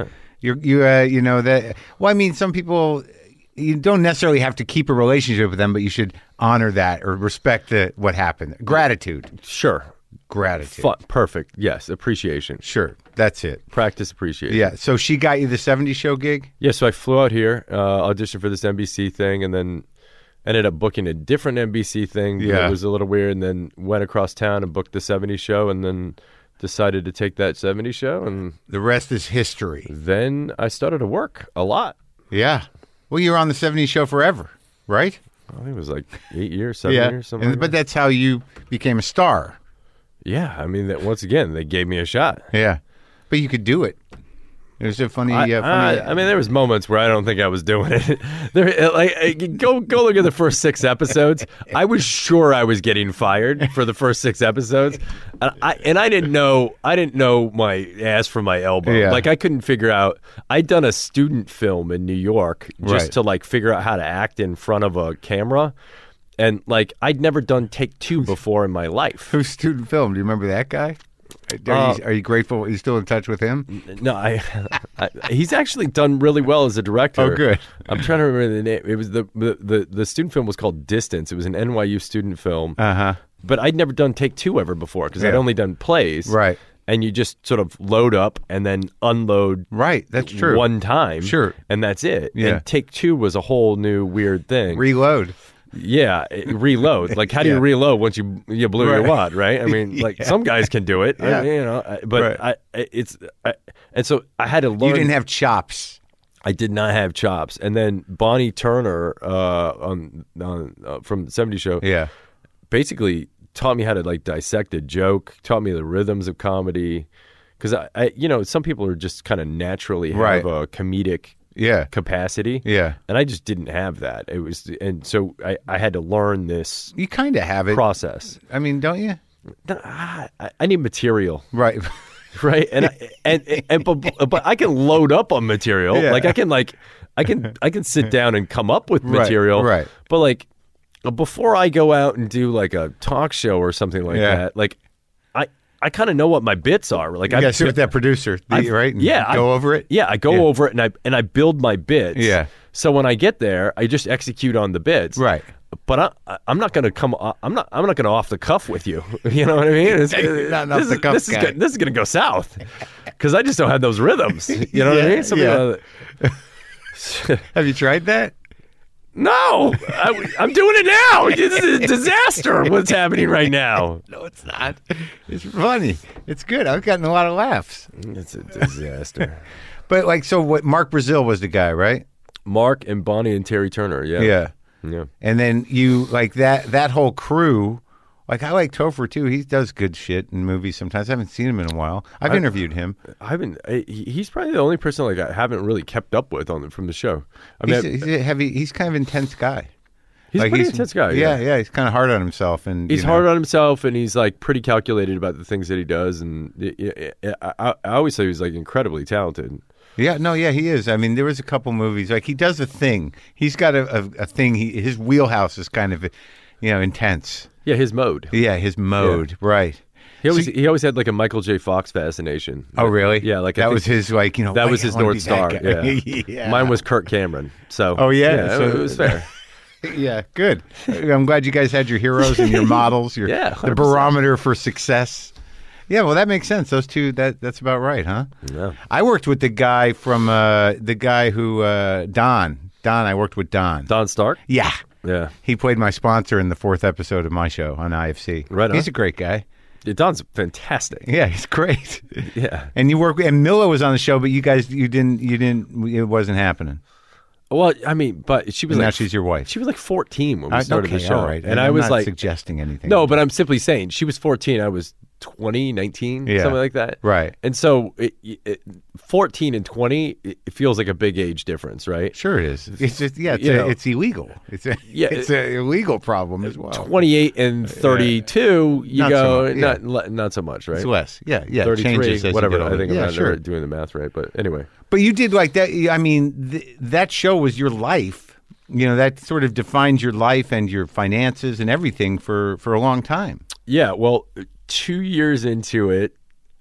You you uh, you know that. Well, I mean, some people you don't necessarily have to keep a relationship with them, but you should honor that or respect the what happened. Gratitude. Sure. Gratitude. Fun, perfect. Yes. Appreciation. Sure. That's it. Practice appreciation. Yeah. So she got you the seventies show gig? Yeah. So I flew out here, uh, auditioned for this N B C thing, and then ended up booking a different N B C thing. Yeah. It was a little weird, and then went across town and booked the seventies show, and then decided to take that seventies show. And The rest is history. then I started to work a lot. Yeah. Well, you were on the seventies show forever, right? I think it was like eight years, seven Yeah. years, something And, like but that. that's how you became a star. Yeah. I mean, that once again, they gave me a shot. Yeah. But you could do it. It was a funny. I, uh, funny I, I mean, there was moments where I don't think I was doing it. there, like, go go look at the first six episodes. I was sure I was getting fired for the first six episodes, and I and I didn't know I didn't know my ass from my elbow. Yeah. Like I couldn't figure out. I'd done a student film in New York just Right. to like figure out how to act in front of a camera, and like I'd never done take two before in my life. Who's student film? Do you remember that guy? Are, Uh, you, are you grateful? Are you still in touch with him? No, I, I. He's actually done really well as a director. Oh, good. I'm trying to remember the name. It was the the the, the student film was called Distance. It was an N Y U student film. Uh huh. But I'd never done take two ever before because I'd Yeah. only done plays. Right. And you just sort of load up and then unload. Right. That's true. One time. Sure. And that's it. Yeah. And take two was a whole new weird thing. Reload. Yeah, it- reload. Like, how do Yeah. you reload once you you blew your Right. wad, right? I mean, like Yeah. some guys can do it, I- Yeah. you know. I- But Right. I, I- it's I, and so I had to learn. You didn't have chops. I did not have chops, and then Bonnie Turner uh, on, on uh, from the seventies show, Yeah. basically taught me how to like dissect a joke, taught me the rhythms of comedy, because I, I, you know, some people are just kind of naturally have Right. a comedic Yeah. capacity, Yeah. and I just didn't have that. It was, and so I, I had to learn this You kind of have it. process. I mean, don't you? No, I, I need material, Right. right? And I, and and but, but I can load up on material. Yeah. Like I can like I can I can sit down and come up with Right, material. right. But like before I go out and do like a talk show or something like Yeah. that, like I I kind of know what my bits are. Like You I got to sit with that producer, I've- right? And yeah, Go I- over it. Yeah, I go Yeah. over it and I and I build my bits. Yeah. So when I get there, I just execute on the bits. Right. But I, I'm not going to come. I'm not. I'm not going to off the cuff with you. You know what I mean? It's, You're not an this off the is- cuff this guy. Is, gonna- this is going to go south because I just don't have those rhythms. You know what I Yeah, mean? Something yeah. like that. Have you tried that? No, I, I'm doing it now. This is a disaster. What's happening right now? No, it's not. It's funny. It's good. I've gotten a lot of laughs. It's a disaster. But like, so what? Mark Brazil was the guy, right? Mark and Bonnie and Terry Turner. Yeah. Yeah. Yeah. And then you like that that whole crew. Like I like Topher too. He does good shit in movies sometimes. I haven't seen him in a while. I've I- interviewed him. I haven't. I, he- he's probably the only person like I haven't really kept up with on the, from the show. I mean, He's, he's a heavy. He's kind of intense guy. he's a Like, pretty intense guy. Yeah, Yeah. yeah. He's kind of hard on himself, and He's you know, hard on himself, and he's like pretty calculated about the things that he does. And I, I, I I always say he's like incredibly talented. Yeah, no, yeah, he is. I mean, there was a couple movies like he does a thing. He's got a, a, a thing. He, his wheelhouse is kind of, you know, intense. Yeah, his mode. Yeah, his mode, right? He always So- he always had like a Michael J. Fox fascination. Oh, really? Yeah, like I that think was his like you know that wait, was I his wanna North be Star. that guy. Yeah. Yeah. Mine was Kirk Cameron. So Oh, yeah? yeah, So- it was fair. Yeah, good. I'm glad you guys had your heroes and your models. Your Yeah, the one hundred percent. barometer for success. Yeah, well, that makes sense. Those two, that that's about right, huh? Yeah. I worked with the guy from uh, the guy who uh, Don. Don. I worked with Don. Don Stark. Yeah. Yeah, He played my sponsor in the fourth episode of my show on I F C. Right on. He's a great guy. Yeah, Don's fantastic. Yeah, he's great. Yeah. And you work and Mila was on the show, but you guys you didn't you didn't it wasn't happening. Well, I mean, but she was And like now she's your wife. She was like fourteen when we Uh, started okay, the show, all right. and I'm I was not like, suggesting anything. no, but I'm simply saying she was fourteen. I was twenty, nineteen, Yeah. something like that. Right. And so, it, it, fourteen and twenty, it it feels like a big age difference, right? Sure it is. It's just yeah, it's, You a, know. it's illegal. It's a Yeah, it's a illegal problem as well. twenty-eight and thirty-two, you Not so go much, yeah. not le- not so much, right? It's less. Yeah, yeah. it thirty-three, changes as you whatever. get older. I think yeah, I'm not sure. never doing the math right, but anyway. But you did like that. I mean, th- that show was your life. You know, that sort of defines your life and your finances and everything for, for a long time. Yeah, well, two years into it,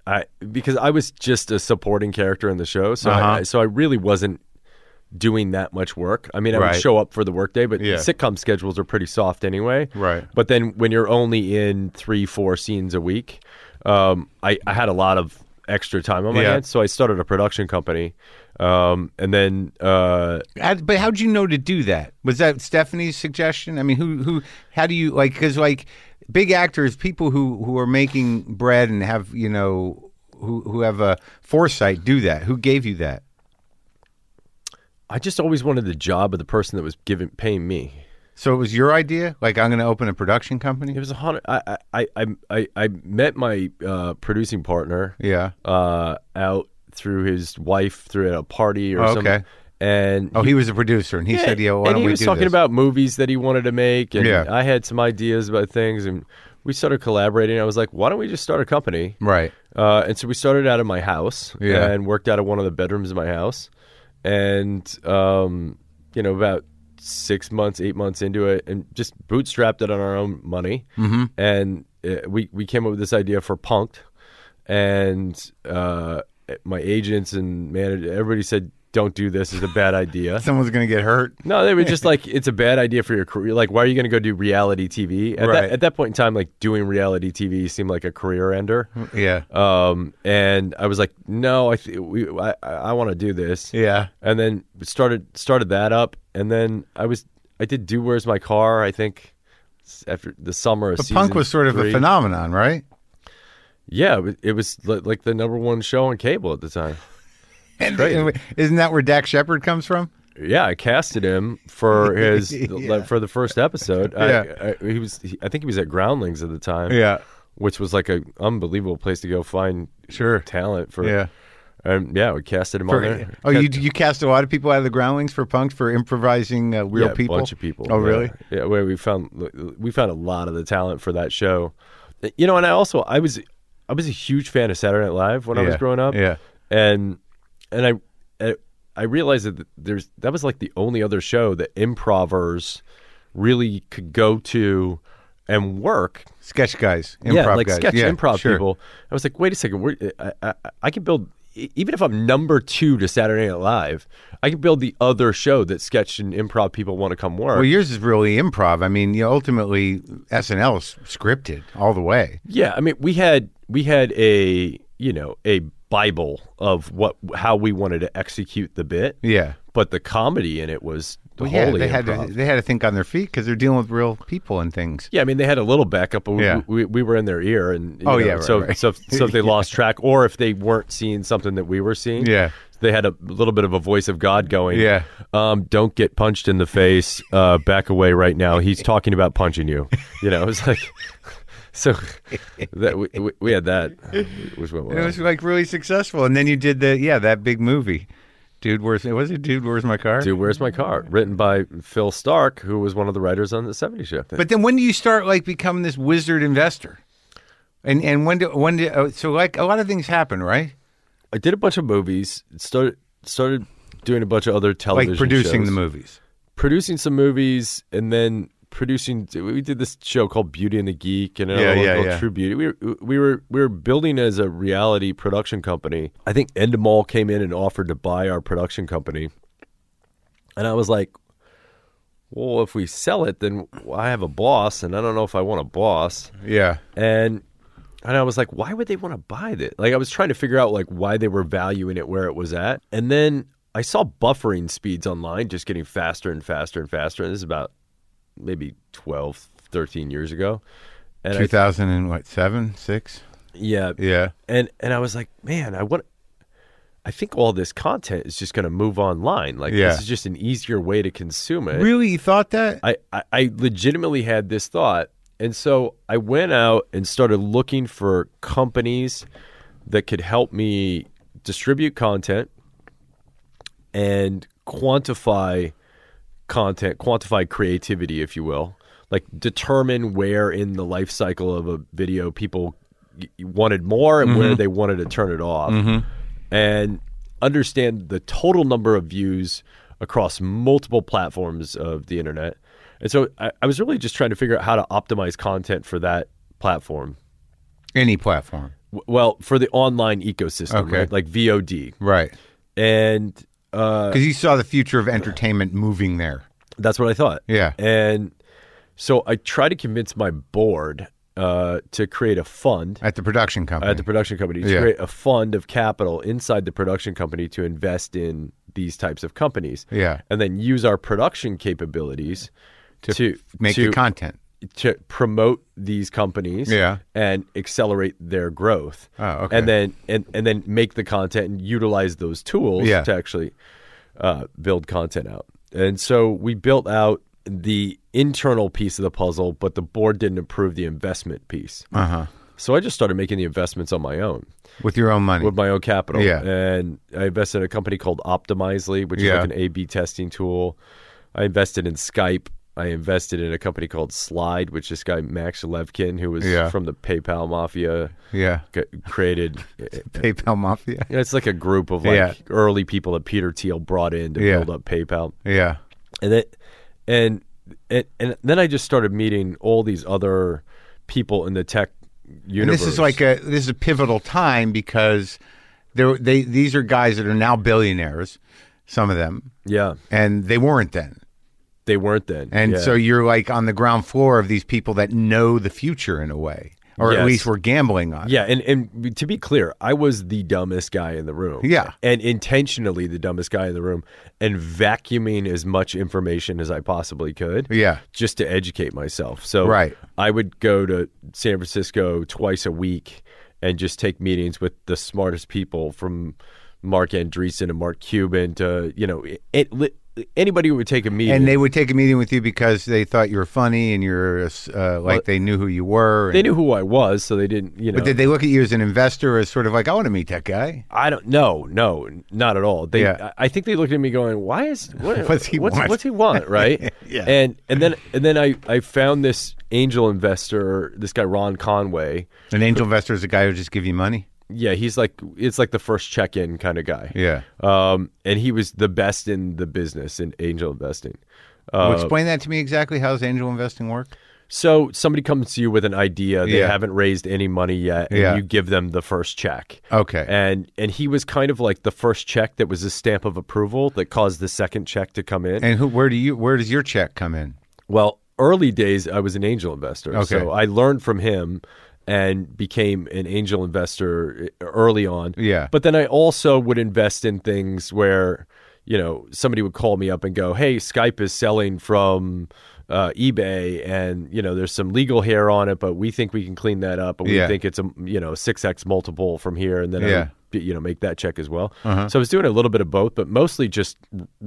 I because I was just a supporting character in the show, so Uh-huh. I, so I really wasn't doing that much work. I mean, I Right. would show up for the workday, but Yeah. sitcom schedules are pretty soft anyway. Right. But then when you're only in three, four scenes a week, um, I, I had a lot of extra time on my Yeah. hands, so I started a production company, um, and then uh, How- but how'd you know to do that? Was that Stephanie's suggestion? I mean, who who? How do you like? Because like big actors, people who who are making bread and have you know who who have a foresight do that. Who gave you that? I just always wanted the job of the person that was giving paying me. So it was your idea? Like, I'm going to open a production company? It was a hundred. I I I I, I met my uh, producing partner. Yeah. Uh, out through his wife through at a party or Oh, something. okay. And Oh, he was a producer, and he said, "Yeah, why and don't he we was do talking this?" about movies that he wanted to make, and Yeah. I had some ideas about things, and we started collaborating. I was like, "Why don't we just start a company?" Right. Uh, and so we started out of my house, Yeah. and worked out of one of the bedrooms of my house, and um, you know, about six months, eight months into it, and just bootstrapped it on our own money, mm-hmm. and uh, we we came up with this idea for Punk'd, and uh, my agents and manager, everybody said, "Don't do this; it's a bad idea." Someone's going to get hurt. No, they were just like, it's a bad idea for your career. Like, why are you going to go do reality T V? At, Right. that, at that point in time, like, doing reality T V seemed like a career ender. Yeah. Um, and I was like, no, I th- we I, I want to do this. Yeah. And then started started that up, and then I was I did Do Where's My Car? I think s- after the summer of But season Punk was sort of three. a phenomenon, right? Yeah, it was, it was li- like the number one show on cable at the time. And, crazy. and isn't that where Dak Shepard comes from? Yeah, I casted him for his Yeah. for the first episode. Yeah. I, I, he was. He, I think he was at Groundlings at the time. Yeah. which was like an unbelievable place to go find Sure. talent for. Yeah. And yeah, we casted him For- on there. oh, you you cast a lot of people out of the Groundlings for Punk for improvising uh, real yeah, people. A bunch of people. Oh, really? Yeah, yeah, where we found we found a lot of the talent for that show. You know, and I also I was I was a huge fan of Saturday Night Live when I was Yeah. growing up. Yeah. And and I I realized that there's that was like the only other show that improvers really could go to and work. Sketch guys, improv yeah, like guys. sketch yeah, improv sure. people. I was like, wait a second, we're, I, I, I can build, e- even if I'm number two to Saturday Night Live, I can build the other show that sketch and improv people want to come work. Well, yours is really improv. I mean, you know, ultimately S N L is scripted all the way. Yeah, I mean, we had we had a you know a Bible of what how we wanted to execute the bit. Yeah. But the comedy in it was Well, yeah, wholly they had to improv. they had to think on their feet because they're dealing with real people and things. Yeah, I mean, they had a little backup, but we, Yeah. we, we were in their ear, and you Oh, know, yeah, right, so right. so if, so if they lost track, or if they weren't seeing something that we were seeing, Yeah. they had a little bit of a voice of God going, Yeah. um, don't get punched in the face, uh, back away right now. He's talking about punching you. You know, it was like, so that we, we, we had that, which went And well. it was like really successful. And then you did the yeah that big movie, Dude. Where's was it? Dude, Where's My Car? Dude, Where's My Car? Written by Phil Stark, who was one of the writers on the seventies Show. But then when do you start like becoming this wizard investor? And and when do when do oh, so like a lot of things happen, right? I did a bunch of movies. Started started doing a bunch of other television Like producing shows. the movies. producing some movies, and then producing. We did this show called Beauty and the Geek, and another Yeah, one yeah, called yeah. True Beauty. We were we were we were building as a reality production company. I think Endemol came in and offered to buy our production company, and I was like, "Well, if we sell it, then I have a boss, and I don't know if I want a boss." Yeah. And and I was like, why would they want to buy this? Like, I was trying to figure out like why they were valuing it where it was at. And then I saw buffering speeds online just getting faster and faster and faster. And this is about maybe twelve, thirteen years ago. And Two I, thousand and what seven six? yeah. Yeah. And and I was like, man, I want I think all this content is just going to move online. Like, Yeah. this is just an easier way to consume it. Really, you thought that? I, I, I legitimately had this thought. And so I went out and started looking for companies that could help me distribute content and quantify content, quantify creativity, if you will. Like, determine where in the life cycle of a video people y- wanted more and where they wanted to turn it off. And understand the total number of views across multiple platforms of the internet. And so I, I was really just trying to figure out how to optimize content for that platform. Any platform. W- Well, for the online ecosystem, Okay. right? Like V O D. Right. And uh, Because you saw the future of entertainment moving there. that's what I thought. Yeah. And so I tried to convince my board uh, to create a fund At the production company. at the production company, to Yeah. create a fund of capital inside the production company to invest in these types of companies. Yeah. And then use our production capabilities to, to Make to, the content. to promote these companies Yeah. and accelerate their growth. Oh, okay. And then and, and then make the content and utilize those tools Yeah. to actually uh, build content out. And so we built out the internal piece of the puzzle, but the board didn't approve the investment piece. Uh-huh. So I just started making the investments on my own With your own money. with my own capital. Yeah. And I invested in a company called Optimizely, which Yeah. is like an A B testing tool. I invested in Skype. I invested in a company called Slide, which this guy Max Levkin, who was Yeah. from the PayPal Mafia, yeah. g- created. PayPal Mafia. It's like a group of like Yeah. early people that Peter Thiel brought in to Yeah. build up PayPal. Yeah. And then, and, and and then I just started meeting all these other people in the tech And universe. this is like a this is a pivotal time because there they these are guys that are now billionaires, some of them, yeah, and they weren't then. they weren't then. And yeah. so you're like on the ground floor of these people that know the future in a way, or at Yes. least we're gambling on. it. Yeah, and, and to be clear, I was the dumbest guy in the room. Yeah. And intentionally the dumbest guy in the room and vacuuming as much information as I possibly could. Yeah. Just to educate myself. So Right. I would go to San Francisco twice a week and just take meetings with the smartest people, from Mark Andreessen and Mark Cuban to, you know, it, it, anybody who would take a meeting. And they would take a meeting with you because they thought you were funny and you're uh, like Well, they knew who you were. they and- knew who I was, so they didn't, you know. But did they look at you as an investor as sort of like, I want to meet that guy? I don't know. No, not at all. They, Yeah. I I think they looked at me going, "Why is what, What's he what's, want?" what's he want?" Right? Yeah. And and then and then I, I found this angel investor, this guy Ron Conway. An angel investor is a guy who just give you money? Yeah, he's like it's like the first check-in kind of guy. Yeah. Um, and he was the best in the business in angel investing. Well, Uh, explain that to me exactly. How does angel investing work? So somebody comes to you with an idea, they Yeah. haven't raised any money yet, and Yeah. you give them the first check. Okay. And and he was kind of like the first check that was a stamp of approval that caused the second check to come in. And who? Where do you? Where does your check come in? Well, early days I was an angel investor. Okay. So I learned from him and became an angel investor early on. Yeah. But then I also would invest in things where, you know, somebody would call me up and go, "Hey, Skype is selling from uh, eBay, and you know, there's some legal hair on it, but we think we can clean that up, and we Yeah. think it's a you know six x multiple from here." And then I Yeah. would, you know, make that check as well. Uh-huh. So I was doing a little bit of both, but mostly just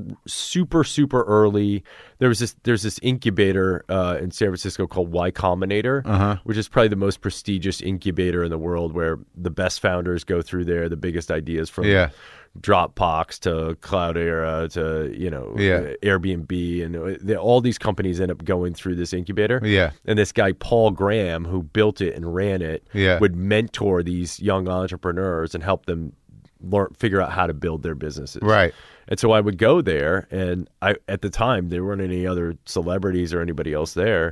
super super early. There was this there's this incubator uh, in San Francisco called Y Combinator, Uh-huh. which is probably the most prestigious incubator in the world, where the best founders go through there, the biggest ideas from Yeah. Dropbox to Cloudera to you know Yeah. Airbnb, and uh, they, all these companies end up going through this incubator. Yeah. And this guy Paul Graham, who built it and ran it, Yeah. would mentor these young entrepreneurs and help them learn figure out how to build their businesses. Right. And so I would go there, and I at the time there weren't any other celebrities or anybody else there.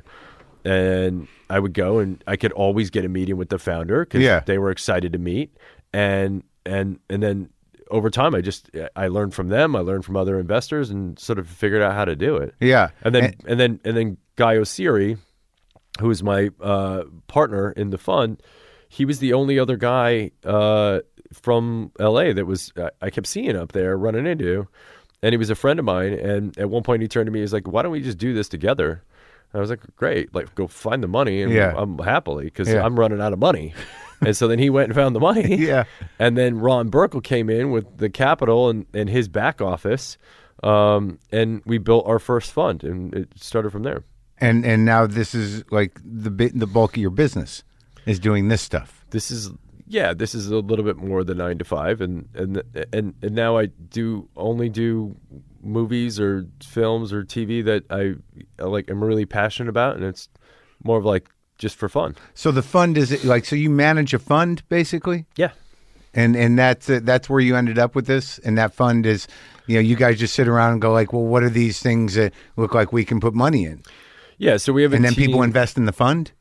And I would go, and I could always get a meeting with the founder because Yeah. they were excited to meet. And and and then over time, I just I learned from them. I learned from other investors, and sort of figured out how to do it. Yeah. And then and, then and then Guy Osiri, who is my uh, partner in the fund, he was the only other guy uh, from L A that was I kept seeing up there running into, and he was a friend of mine. And at one point, he turned to me, he's like, "Why don't we just do this together?" And I was like, "Great, like go find the money, and Yeah. I'm happily because Yeah. I'm running out of money." And so then he went and found the money. Yeah. And then Ron Burkle came in with the capital and, and his back office. Um, and we built our first fund, and it started from there. And and now this is like the bit the bulk of your business is doing this stuff. This is, yeah, this is a little bit more than nine to five. And, and, and, and now I do only do movies or films or T V that I like, I'm really passionate about. And it's more of like just for fun. So the fund is like so you manage a fund basically, Yeah. and and that's uh, that's where you ended up with this. And that fund is, you know, you guys just sit around and go like, well, what are these things that look like we can put money in? Yeah. So we have a And then team. people invest in the fund.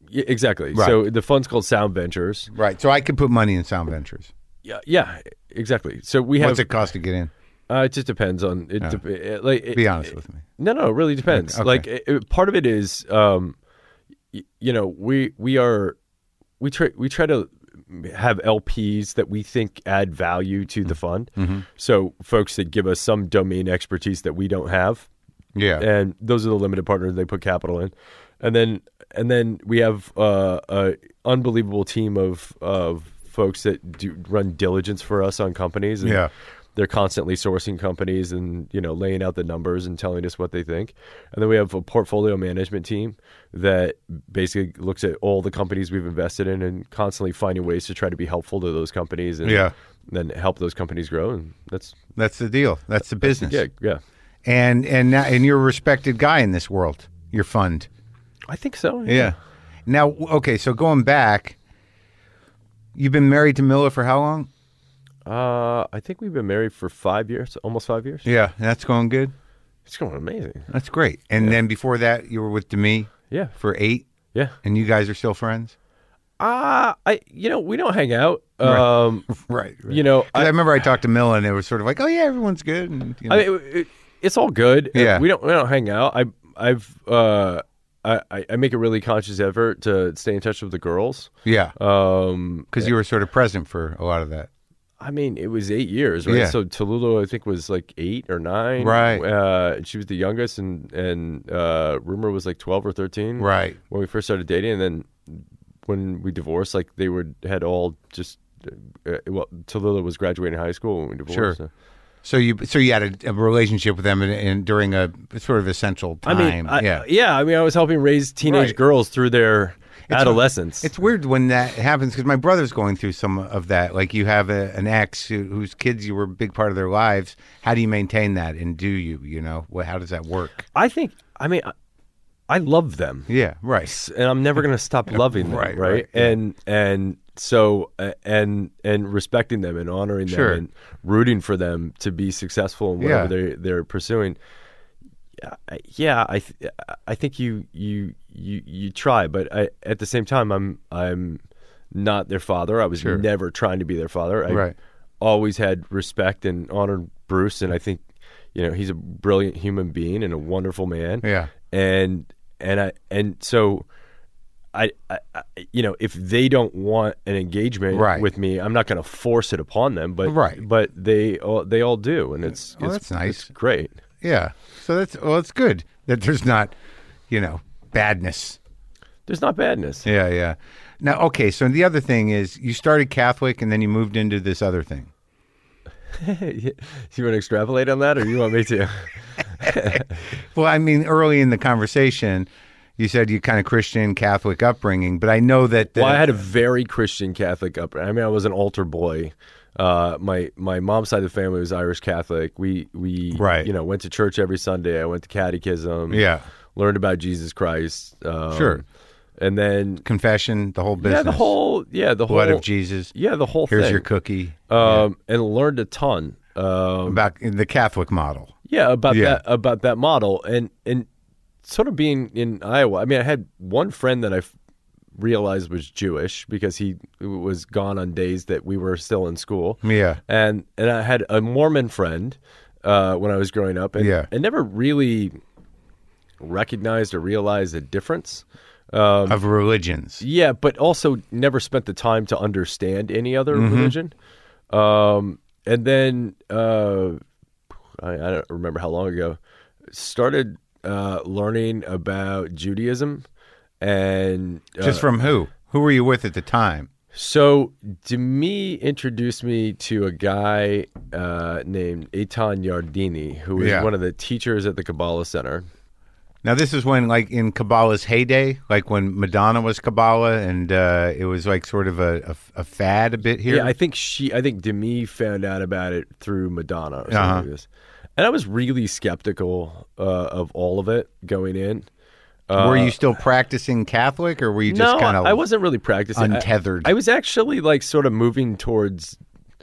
Yeah, exactly. Right. So the fund's called Sound Ventures. Right. So I could put money in Sound Ventures. Yeah, yeah, exactly. So we have. What's it cost to get in? Uh, it just depends on it. No. Dep- it like it, Be honest with me. No, no, it really depends. Okay. Like it, it- part of it is, um, y- you know, we we are we try we try to have L Ps that we think add value to the fund. Mm-hmm. So folks that give us some domain expertise that we don't have, Yeah. and those are the limited partners they put capital in, and then and then we have uh, a unbelievable team of of folks that do run diligence for us on companies. And Yeah. they're constantly sourcing companies and, you know, laying out the numbers and telling us what they think. And then we have a portfolio management team that basically looks at all the companies we've invested in and constantly finding ways to try to be helpful to those companies and Yeah. then help those companies grow. And that's, That's the deal. That's the business. yeah, yeah. And and now and you're a respected guy in this world. Your fund. I think so. Yeah. Now, okay, so going back, you've been married to Mila for how long? Uh, I think we've been married for five years, almost five years. Yeah, that's going good. It's going amazing. That's great. And then before that, you were with Demi Yeah. for eight, Yeah. and you guys are still friends. Uh, I, you know, we don't hang out. Right. Um, Right. you know, 'Cause I, remember I talked to Mila, and they were sort of like, "Oh yeah, everyone's good." And, you know. I mean, it, it's all good. Yeah. we don't we don't hang out. I I've uh I I make a really conscious effort to stay in touch with the girls. yeah, Um, because you were sort of present for a lot of that. I mean, it was eight years, right? Yeah. So Tallulah, I think, was like eight or nine, Right. Uh, and she was the youngest, and and uh, Rumor was like twelve or thirteen, Right. when we first started dating, and then when we divorced, like they were had all just. Uh, well, Tallulah was graduating high school when we divorced. Sure. so- So you so you had a, a relationship with them, and, and during a sort of essential I time. mean, I, yeah. yeah. I mean, I was helping raise teenage Right. girls through their adolescence. It's weird when that happens because my brother's going through some of that. Like you have a, an ex who, whose kids you were a big part of their lives. How do you maintain that, and do you? You know, well, how does that work? I think. I mean, I, I love them, Yeah, right. and I'm never going to stop loving them. Right, Right, right, yeah. and and so uh, and and respecting them and honoring them Sure. and rooting for them to be successful in whatever Yeah. they they're pursuing. Yeah, I- yeah. I th- I think you you you you try, but I, at the same time, I'm I'm not their father. I was Sure. never trying to be their father. I Right. always had respect and honored Bruce, and I think you know he's a brilliant human being and a wonderful man. Yeah. and and I and so. I, I, I, you know, if they don't want an engagement Right. with me, I'm not going to force it upon them. But Right. but they all, they all do, and it's Oh, it's, that's nice. it's great. Yeah. So that's well, it's good that there's not, you know, badness. There's not badness. Yeah, yeah. Now, okay. So the other thing is, you started Catholic, and then you moved into this other thing. You want to extrapolate on that, or you want me to? Well, I mean, early in the conversation, you said you kind of Christian Catholic upbringing, but I know that. The, Well, I had a very Christian Catholic upbringing. I mean, I was an altar boy. Uh, my my mom's side of the family was Irish Catholic. We we Right. you know went to church every Sunday. I went to catechism. Yeah. learned about Jesus Christ. Um, Sure. and then confession, the whole business. yeah, the whole yeah the blood whole of Jesus. yeah the whole Here's thing. your cookie. um, and learned a ton. Um, About the Catholic model. Yeah, about Yeah. that about that model, and and sort of being in Iowa. I mean, I had one friend that I f- realized was Jewish because he was gone on days that we were still in school. Yeah. and and I had a Mormon friend uh, when I was growing up, and Yeah. I never really recognized or realized a difference. Um, Of religions. yeah, but also never spent the time to understand any other Mm-hmm. religion. Um, and then uh, I, I don't remember how long ago, started uh, learning about Judaism. And uh, Just from who? Who were you with at the time? so Demi introduced me to a guy uh, named Eitan Yardini, who was Yeah. one of the teachers at the Kabbalah Center. Now, this is when, like, in Kabbalah's heyday, like when Madonna was Kabbalah, and uh, it was like sort of a, a, a fad a bit here. Yeah, I think she, I think Demi found out about it through Madonna or something Uh-huh. like this. And I was really skeptical uh, of all of it going in. Uh, were you still practicing Catholic, or were you just no, kind of I wasn't really practicing. I- untethered? I, was actually like sort of moving towards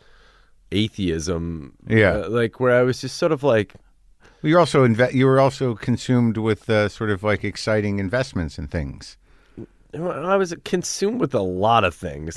atheism. Yeah. uh, like where I was just sort of like, You're also inve- you were also consumed with uh, sort of like exciting investments and things. I was consumed with a lot of things.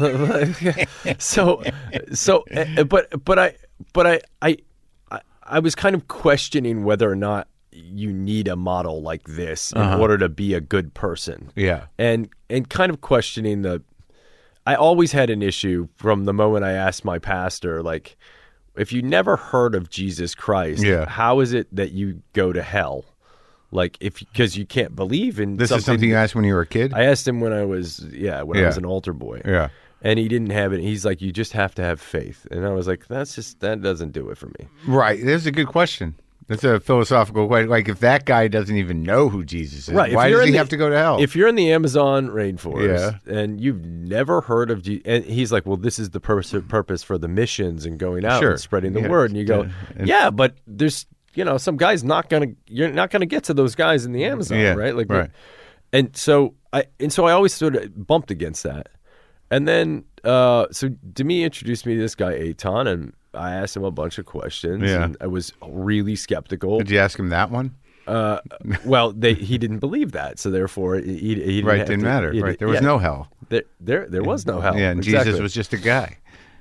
so, so, but, but I, but I, I, I was kind of questioning whether or not you need a model like this in Uh-huh. order to be a good person. Yeah. And, and kind of questioning the, I always had an issue from the moment I asked my pastor, like, if you never heard of Jesus Christ, Yeah. how is it that you go to hell? Like, if because you can't believe in This something. is something you asked when you were a kid? I asked him when I was, yeah, when I Yeah. was an altar boy. Yeah. And he didn't have it. He's like, you just have to have faith. And I was like, that's just, that doesn't do it for me. Right. That's a good question. That's a philosophical question. Like, if that guy doesn't even know who Jesus is, Right. If why you're does in he the- have to go to hell? If you're in the Amazon rainforest Yeah. and you've never heard of Jesus, and he's like, well, this is the pur- purpose for the missions and going out Sure. and spreading the Yeah. word. And you go, Yeah. And- yeah, but there's, you know, some guy's not going to, you're not going to get to those guys in the Amazon, Yeah, right? Like, right. And so I, and so I always sort of bumped against that. And then, uh, so Demi introduced me to this guy, Eitan, and I asked him a bunch of questions. Yeah. And I was really skeptical. Did you ask him that one? Uh, well, they, he didn't believe that, so therefore he, he didn't Right. have Didn't to- matter. he- Right. There was yeah. no hell. There, there, there was no hell. Yeah. And Exactly. Jesus was just a guy.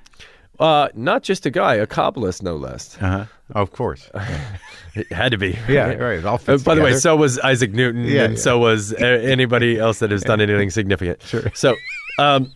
uh, not just a guy, a Kabbalist, no less. Uh-huh. Of course. It had to be. Yeah. Right. It all Uh, fits by the way, together. so was Isaac Newton, Yeah, and yeah. so was uh, anybody else that has done anything significant. Sure. So, um,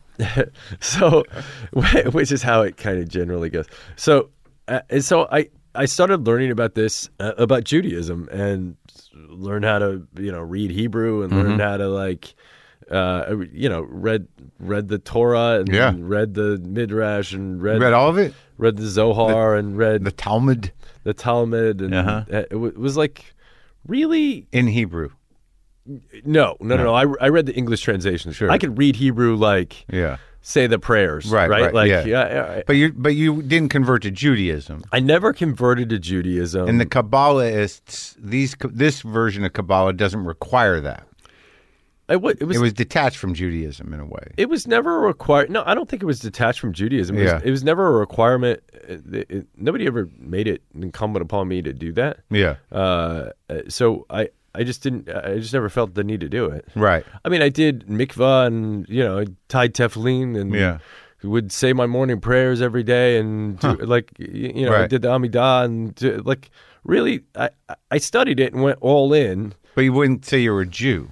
so, which is how it kind of generally goes. So, uh, and so I, I started learning about this, uh, about Judaism, and learn how to, you know, read Hebrew and Mm-hmm. learn how to like, uh, you know, read read the Torah and Yeah. read the Midrash and read You read all of it? read the Zohar and read The Talmud the Talmud, and Uh-huh. uh, it, w- it was like really in Hebrew. no, no, no, no. I, I read the English translations. Sure. I could read Hebrew like Yeah. say the prayers, Right, right? right, Like, yeah. yeah, But you but you didn't convert to Judaism. I, I never converted to Judaism. And the Kabbalists, these this version of Kabbalah doesn't require that. I, wa- it was It was detached from Judaism in a way. it was never a requirement. No, I don't think it was detached from Judaism. It was, Yeah. it was never a requirement. It, it, nobody ever made it incumbent upon me to do that. Yeah. Uh, so I, I just didn't. I just never felt the need to do it. Right. I mean, I did mikvah and, you know, I tied tefillin and Yeah. would say my morning prayers every day and do, like, y- you know, I Right. did the Amidah and do, like really, I, I studied it and went all in. But you wouldn't say you were a Jew.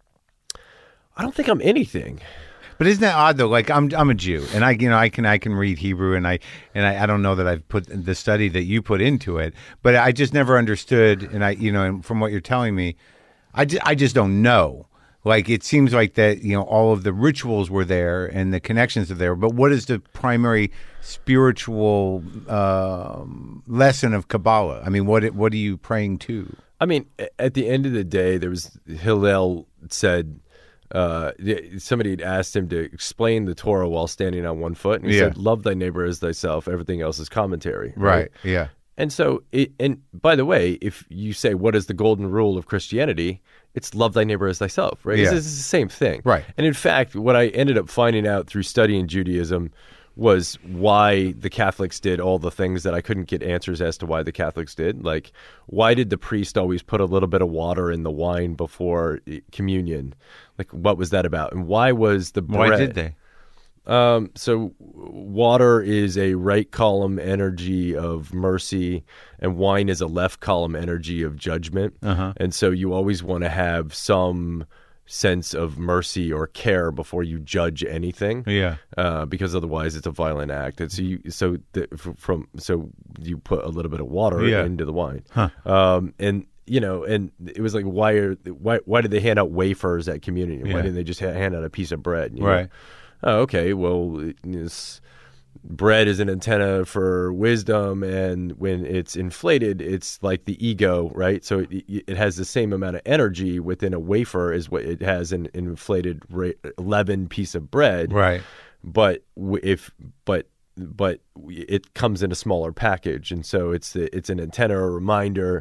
I don't think I'm anything. But isn't that odd though? Like I'm I'm a Jew, and I you know I can I can read Hebrew, and I and I, I don't know that I've put the study that you put into it, but I just never understood, and I you know and from what you're telling me, I just, I just don't know. Like it seems like that you know all of the rituals were there and the connections are there, but what is the primary spiritual um, lesson of Kabbalah? I mean, what what are you praying to? I mean, a- at the end of the day, there was Hillel said. Uh, somebody had asked him to explain the Torah while standing on one foot, and he Yeah. said, "Love thy neighbor as thyself." Everything else is commentary, Right. Yeah. And so, it, and by the way, if you say, what is the golden rule of Christianity? It's love thy neighbor as thyself, right? Yeah. It's, it's the same thing. Right. And in fact, what I ended up finding out through studying Judaism was why the Catholics did all the things that I couldn't get answers as to why the Catholics did. Like, why did the priest always put a little bit of water in the wine before eh, communion? Like, what was that about? And why was the bread... Why did they? Um, so water is a right column energy of mercy, and wine is a left column energy of judgment. Uh-huh. And so you always want to have some sense of mercy or care before you judge anything. Yeah. Uh, because otherwise it's a violent act. And so you, so the, f- from, so you put a little bit of water Yeah. into the wine. Huh. Um, and, you know, and it was like, why are, why, why did they hand out wafers at communion? Yeah. Why didn't they just ha- hand out a piece of bread? You know? Right. Oh, okay. Well, it is, bread is an antenna for wisdom, and when it's inflated, it's like the ego, right? So it, it has the same amount of energy within a wafer as what it has an inflated ra- leavened piece of bread, Right. but w- if but but it comes in a smaller package, and so it's the, it's an antenna or reminder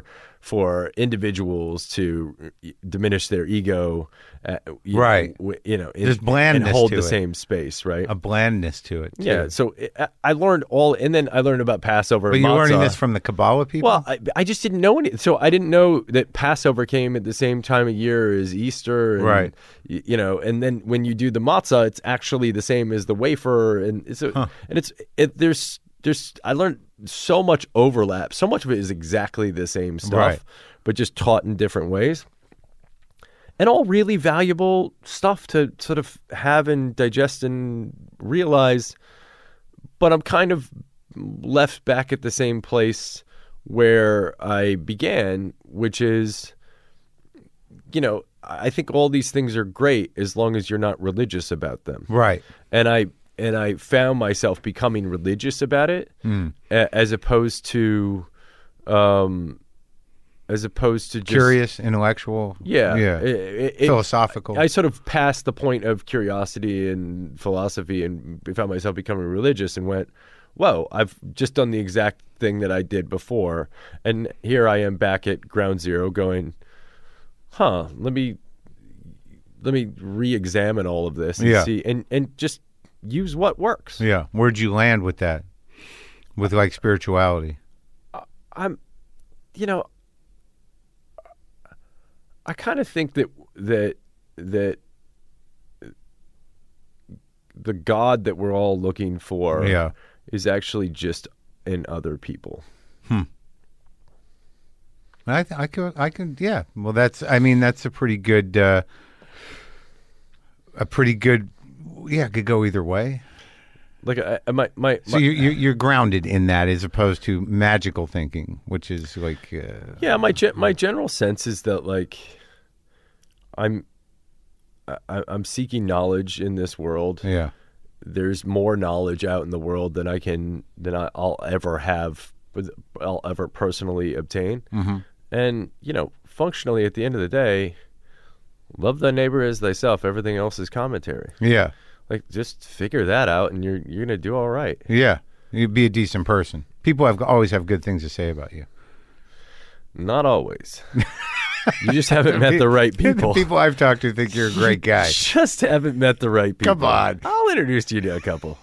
for individuals to diminish their ego, uh, you Right. know, w- you know, in, There's blandness and hold to the it. same space, right? A blandness to it. Too. Yeah, so it, I- I learned all, and then I learned about Passover. But and you're learning matzah. this from the Kabbalah people? Well, I, I just didn't know any. So I didn't know that Passover came at the same time of year as Easter, and, Right. y- You know, and then when you do the matzah, it's actually the same as the wafer, and it's a, Huh. and it's it, there's there's I learned so much overlap. So much of it is exactly the same stuff, Right. but just taught in different ways. And all really valuable stuff to sort of have and digest and realize. But I'm kind of left back at the same place where I began, which is, you know, I think all these things are great as long as you're not religious about them. Right. And I and I found myself becoming religious about it, Hmm. a- as opposed to, um, as opposed to just Curious, intellectual. yeah, Yeah. it- it- it- Philosophical. I sort of passed the point of curiosity and philosophy and found myself becoming religious and went, whoa, I've just done the exact thing that I did before. And here I am back at ground zero going, huh, let me let me re-examine all of this and Yeah. see and, and just use what works. yeah. Where'd you land with that? With like spirituality? I'm, you know, I kind of think that that that the God that we're all looking for Yeah. is actually just in other people. I th- I could I could yeah. Well, that's I mean that's a pretty good uh, a pretty good yeah. It could go either way. Like I, I- my my, So my you you're, you're grounded in that as opposed to magical thinking, which is like uh, yeah, my ge- my general sense is that like I'm I, I'm seeking knowledge in this world. yeah There's more knowledge out in the world than I can than I, I'll ever have. I'll ever personally obtain. Mm-hmm. And, you know, functionally at the end of the day, love thy neighbor as thyself. Everything else is commentary. yeah Like, just figure that out and you're you're going to do all right. yeah. You'd be a decent person. People have always have good things to say about you. Not always. You just haven't met the right people. The people I've talked to think you're a great guy. Just haven't met the right people. Come on. I'll introduce you to a couple.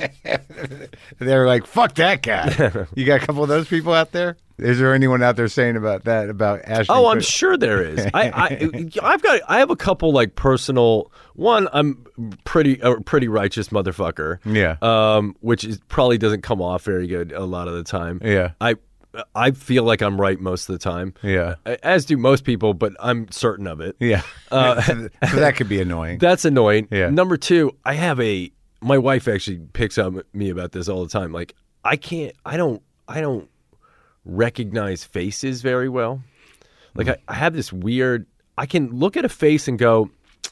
They're like, fuck that guy. You got a couple of those people out there? Is there anyone out there saying about that, about Ashton? Oh, I'm Kutcher? sure there is. I, I, I've got, I have a couple like personal. One, I'm pretty, a pretty righteous motherfucker. Yeah. Um, which is probably doesn't come off very good a lot of the time. Yeah. I, I feel like I'm right most of the time. Yeah. As do most people, but I'm certain of it. Yeah. Uh, so that could be annoying. That's annoying. Yeah. Number two, I have a. My wife actually picks on me about this all the time. Like, I can't. I don't. I don't recognize faces very well. Like, I, I have this weird. I can look at a face and go,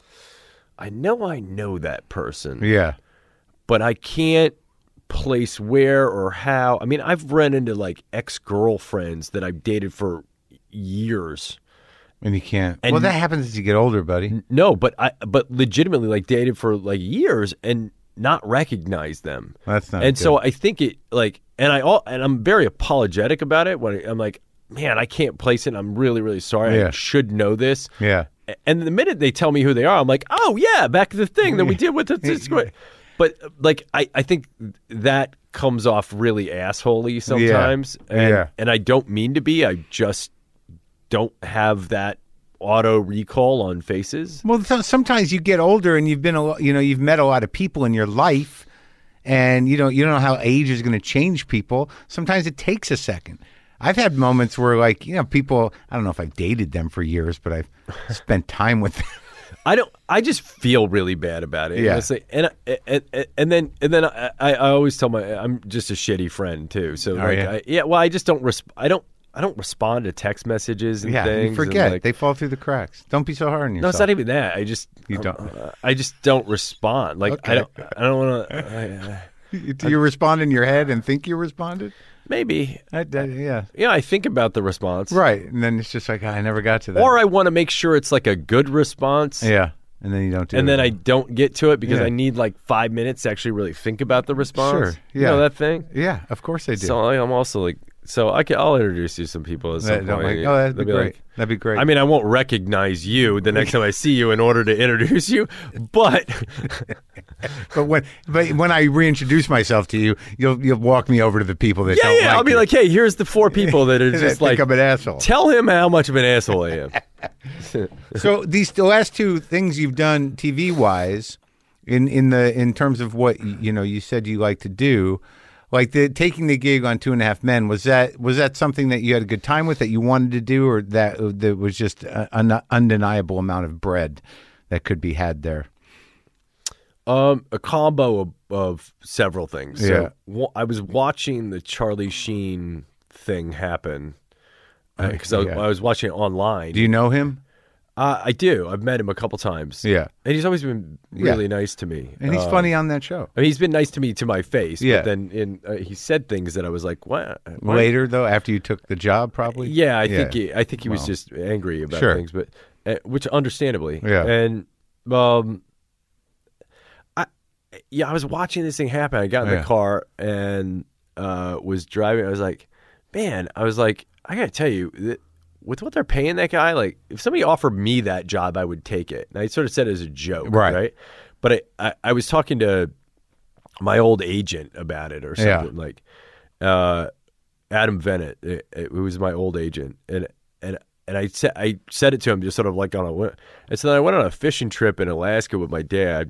I know I know that person, Yeah. but I can't place where or how. I mean, I've run into like ex-girlfriends that I've dated for years. And you can't. And- well, that happens as you get older, buddy. No, but I but legitimately like dated for like years and not recognize them. That's not And good. so I think it like and I all and I'm very apologetic about it when I, I'm like, man, I can't place it. I'm really really sorry. Yeah. I should know this. Yeah. And the minute they tell me who they are, I'm like, oh yeah, back to the thing that we did with the. It's great. But like, I, I think that comes off really assholey sometimes, and Yeah. and I don't mean to be. I just don't have that auto recall on faces. Well, so- sometimes you get older and you've been, a lo- you know, you've met a lot of people in your life, and you know, you don't know how age is going to change people. Sometimes it takes a second. I've had moments where, like, you know, people. I don't know if I've dated them for years, but I've spent time with them. I don't. I just feel really bad about it. Yeah. honestly. And and and, and then and then I, I I always tell my I'm just a shitty friend too. So like you? I, yeah, well I just don't resp- I don't I don't respond to text messages and Yeah, things. you and, forget like- they fall through the cracks. Don't be so hard on No, yourself. it's not even that. I just You don't. uh, I just don't respond. Like Okay. I don't. I don't want to. Do you respond in your head and think you responded? Maybe. I, I- yeah, Yeah, I think about the response. right. And then it's just like, "Ah, I never got to that. Or I want to make sure it's like a good response. yeah, and then you don't do And it. then I don't get to it because Yeah. I need like five minutes to actually really think about the response. Sure, You yeah. know that thing? yeah, of course I do. So like, I'm also like So I can, I'll introduce you to some people at some That- point. like, oh, that'd be, They'll great. like- that'd be great. I mean, I won't recognize you the next time I see you in order to introduce you, but but when but when I reintroduce myself to you, you'll you'll walk me over to the people that yeah, don't yeah, like I'll be you. like, hey, here's the four people that are That just think like, I'm an asshole. tell him how much of an asshole I am. So these the last two things you've done T V wise, in in the in terms of what you know you said you like to do, like the taking the gig on Two and a Half Men, was that was that something that you had a good time with, that you wanted to do, or that that was just an undeniable amount of bread that could be had there? Um, a combo of, of several things. So Yeah. wa- I was watching the Charlie Sheen thing happen because I, was- Yeah. I was watching it online. Do you know him? Uh, I do. I've met him a couple times. Yeah. And he's always been really nice to me. And he's Uh, funny on that show. I mean, he's been nice to me to my face. Yeah. But then in uh, he said things that I was like, what? Why- Later though, after you took the job, probably. Yeah, I think he, I think he was Well, just angry about sure. things, but uh, which understandably. Yeah. And um, I yeah, I was watching this thing happen. I got in Yeah. the car and uh, was driving. I was like, man, I was like, I gotta tell you, th- with what they're paying that guy, like if somebody offered me that job, I would take it. And I sort of said it as a joke, Right. right? But I, I, I was talking to my old agent about it or Yeah. something like. Uh, Adam Vennett, it, it, who was my old agent, and and and I said I said it to him just sort of like on a. And so then I went on a fishing trip in Alaska with my dad,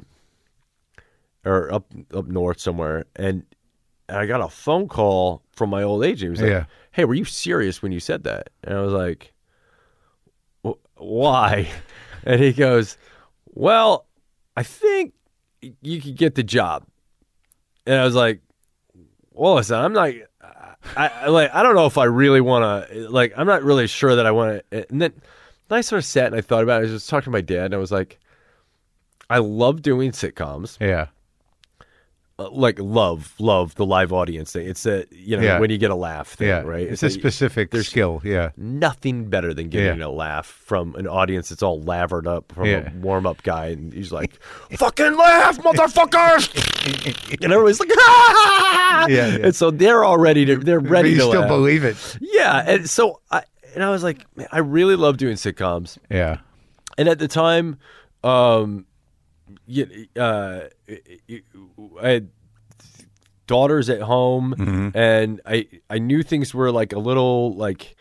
or up up north somewhere, and, and I got a phone call from my old agent. He was like, Yeah. "Hey, were you serious when you said that?" And I was like, "Wh- "Why?" And he goes, "Well, I think you could get the job." And I was like, "Well, listen, I'm not." I, I like I don't know if I really want to like I'm not really sure that I want to. And then, then I sort of sat and I thought about it. I was just talking to my dad and I was like, I love doing sitcoms. Yeah. Uh, like love love the live audience thing. It's a you know Yeah. when you get a laugh thing, Yeah. right? It's a specific skill. Yeah. Nothing better than getting Yeah. a laugh from an audience that's all lathered up from Yeah. a warm up guy, and he's like, "Fucking laugh, motherfuckers!" And everybody's like, "Ah!" Yeah, yeah. And so they're all ready to they're But ready you to still laugh. believe it. Yeah, and so I and I was like, man, I really love doing sitcoms. Yeah. And at the time, um, you, uh, I had daughters at home, Mm-hmm. and I I knew things were like a little like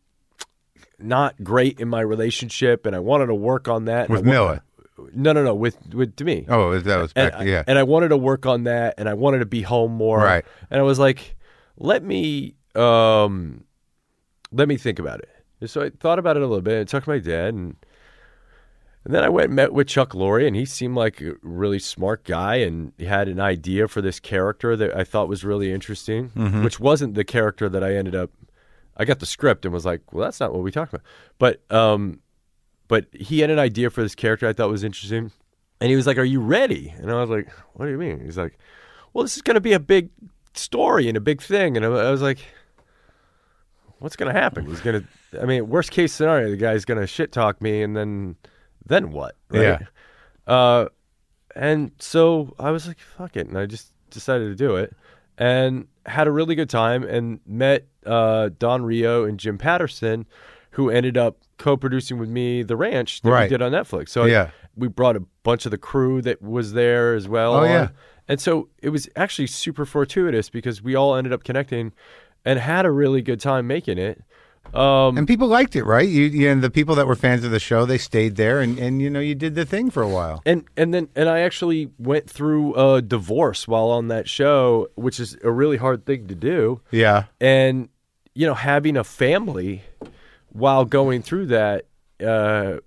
not great in my relationship, and I wanted to work on that. With And I wa- Mila. No, no, no, with with Demi. Oh, that was And back. I, yeah. and I wanted to work on that, and I wanted to be home more. Right. And I was like, let me um, let me think about it. And so I thought about it a little bit. I talked to my dad, and and then I went and met with Chuck Lorre, and he seemed like a really smart guy, and he had an idea for this character that I thought was really interesting, Mm-hmm. which wasn't the character that I ended up. I got the script and was like, well, that's not what we talked about. But um, but he had an idea for this character I thought was interesting. And he was like, are you ready? And I was like, what do you mean? He's like, well, this is going to be a big story and a big thing. And I I was like, what's going to happen? He's going to, I mean, worst case scenario, the guy's going to shit talk me, and then, then what? Right? Yeah. Uh, and so I was like, fuck it. And I just decided to do it and had a really good time and met uh, Don Rio and Jim Patterson, who ended up co-producing with me The Ranch that Right. we did on Netflix. So Yeah. we brought a bunch of the crew that was there as well. Oh, yeah. on. And so it was actually super fortuitous because we all ended up connecting and had a really good time making it. Um, And people liked it, right? You, you and the people that were fans of the show, they stayed there, and, and you know, you did the thing for a while. and and then and I actually went through a divorce while on that show, which is a really hard thing to do. Yeah. And you know, having a family while going through that, uh,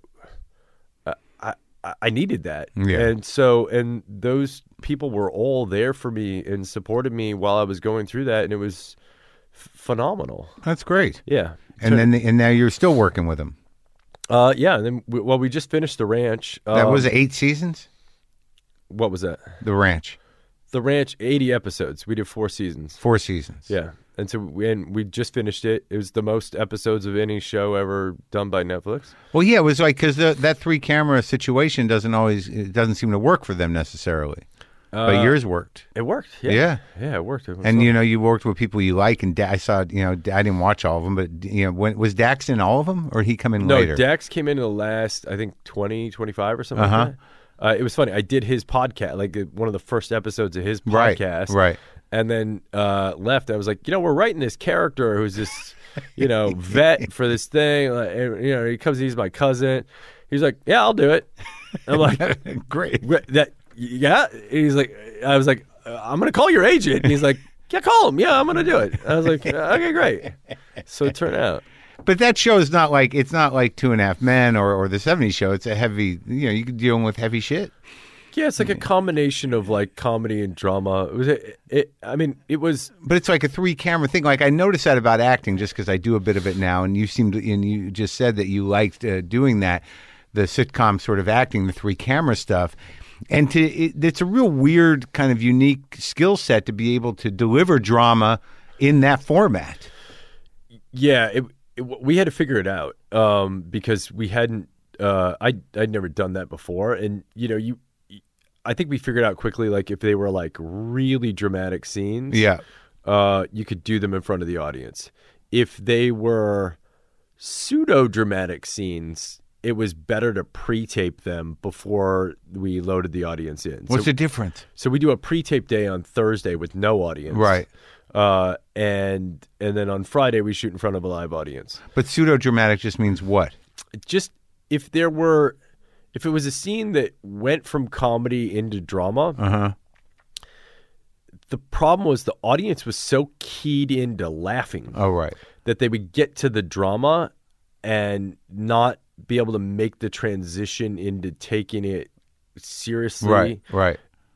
I, I I needed that. Yeah. And so and those people were all there for me and supported me while I was going through that, and it was f- phenomenal. That's great. Yeah. And then and now you're still working with them. Uh, yeah. And then we, well, we just finished The Ranch. That Um, was eight seasons? what was that? The Ranch. The Ranch, eighty episodes. We did four seasons. Four seasons. Yeah. And so we, and we just finished it. It was the most episodes of any show ever done by Netflix. Well, yeah, it was like because that three camera situation doesn't always it doesn't seem to work for them necessarily. but Uh, yours worked. It worked. Yeah. Yeah. Yeah, it worked. It was And fun. you know, you worked with people you like, and Da- I saw, you know, I didn't watch all of them, but you know, when was Dax in all of them, or did he come in no, later? Dax came in the last, I think, twenty, twenty-five or something Uh-huh. like that. Uh, it was funny. I did his podcast, like uh, one of the first episodes of his Right, podcast. right. And then uh, left. I was like, you know, we're writing this character who's this, you know, vet for this thing. Like, and, you know, he comes, he's my cousin. He's like, yeah, I'll do it. I'm like, Great. "Re- that, yeah. He's like, I was like, uh, I'm going to call your agent. And he's like, yeah, call him. Yeah, I'm going to do it. I was like, okay, great. So it turned out. But that show is not like it's not like Two and a Half Men or, or the seventies show. It's a heavy, you know, you can deal with heavy shit. Yeah, it's like a combination of like comedy and drama. It was, it, it I mean, it was. But it's like a three camera thing. Like I noticed that about acting, just because I do a bit of it now, and you seemed, to, and you just said that you liked uh, doing that, the sitcom sort of acting, the three camera stuff, and to it, it's a real weird kind of unique skill set to be able to deliver drama in that format. Yeah, it, it, we had to figure it out um, because we hadn't. Uh, I I'd never done that before, and you know, you. I think we figured out quickly, like if they were like really dramatic scenes, Yeah. uh, you could do them in front of the audience. If they were pseudo dramatic scenes, it was better to pre-tape them before we loaded the audience in. What's so, the difference? so we do a pre-tape day on Thursday with no audience, Right. Uh, and and then on Friday we shoot in front of a live audience. But pseudo dramatic just means what? Just if there were, if it was a scene that went from comedy into drama, Uh huh. the problem was the audience was so keyed into laughing Oh, right. that they would get to the drama and not be able to make the transition into taking it seriously, Right. Right.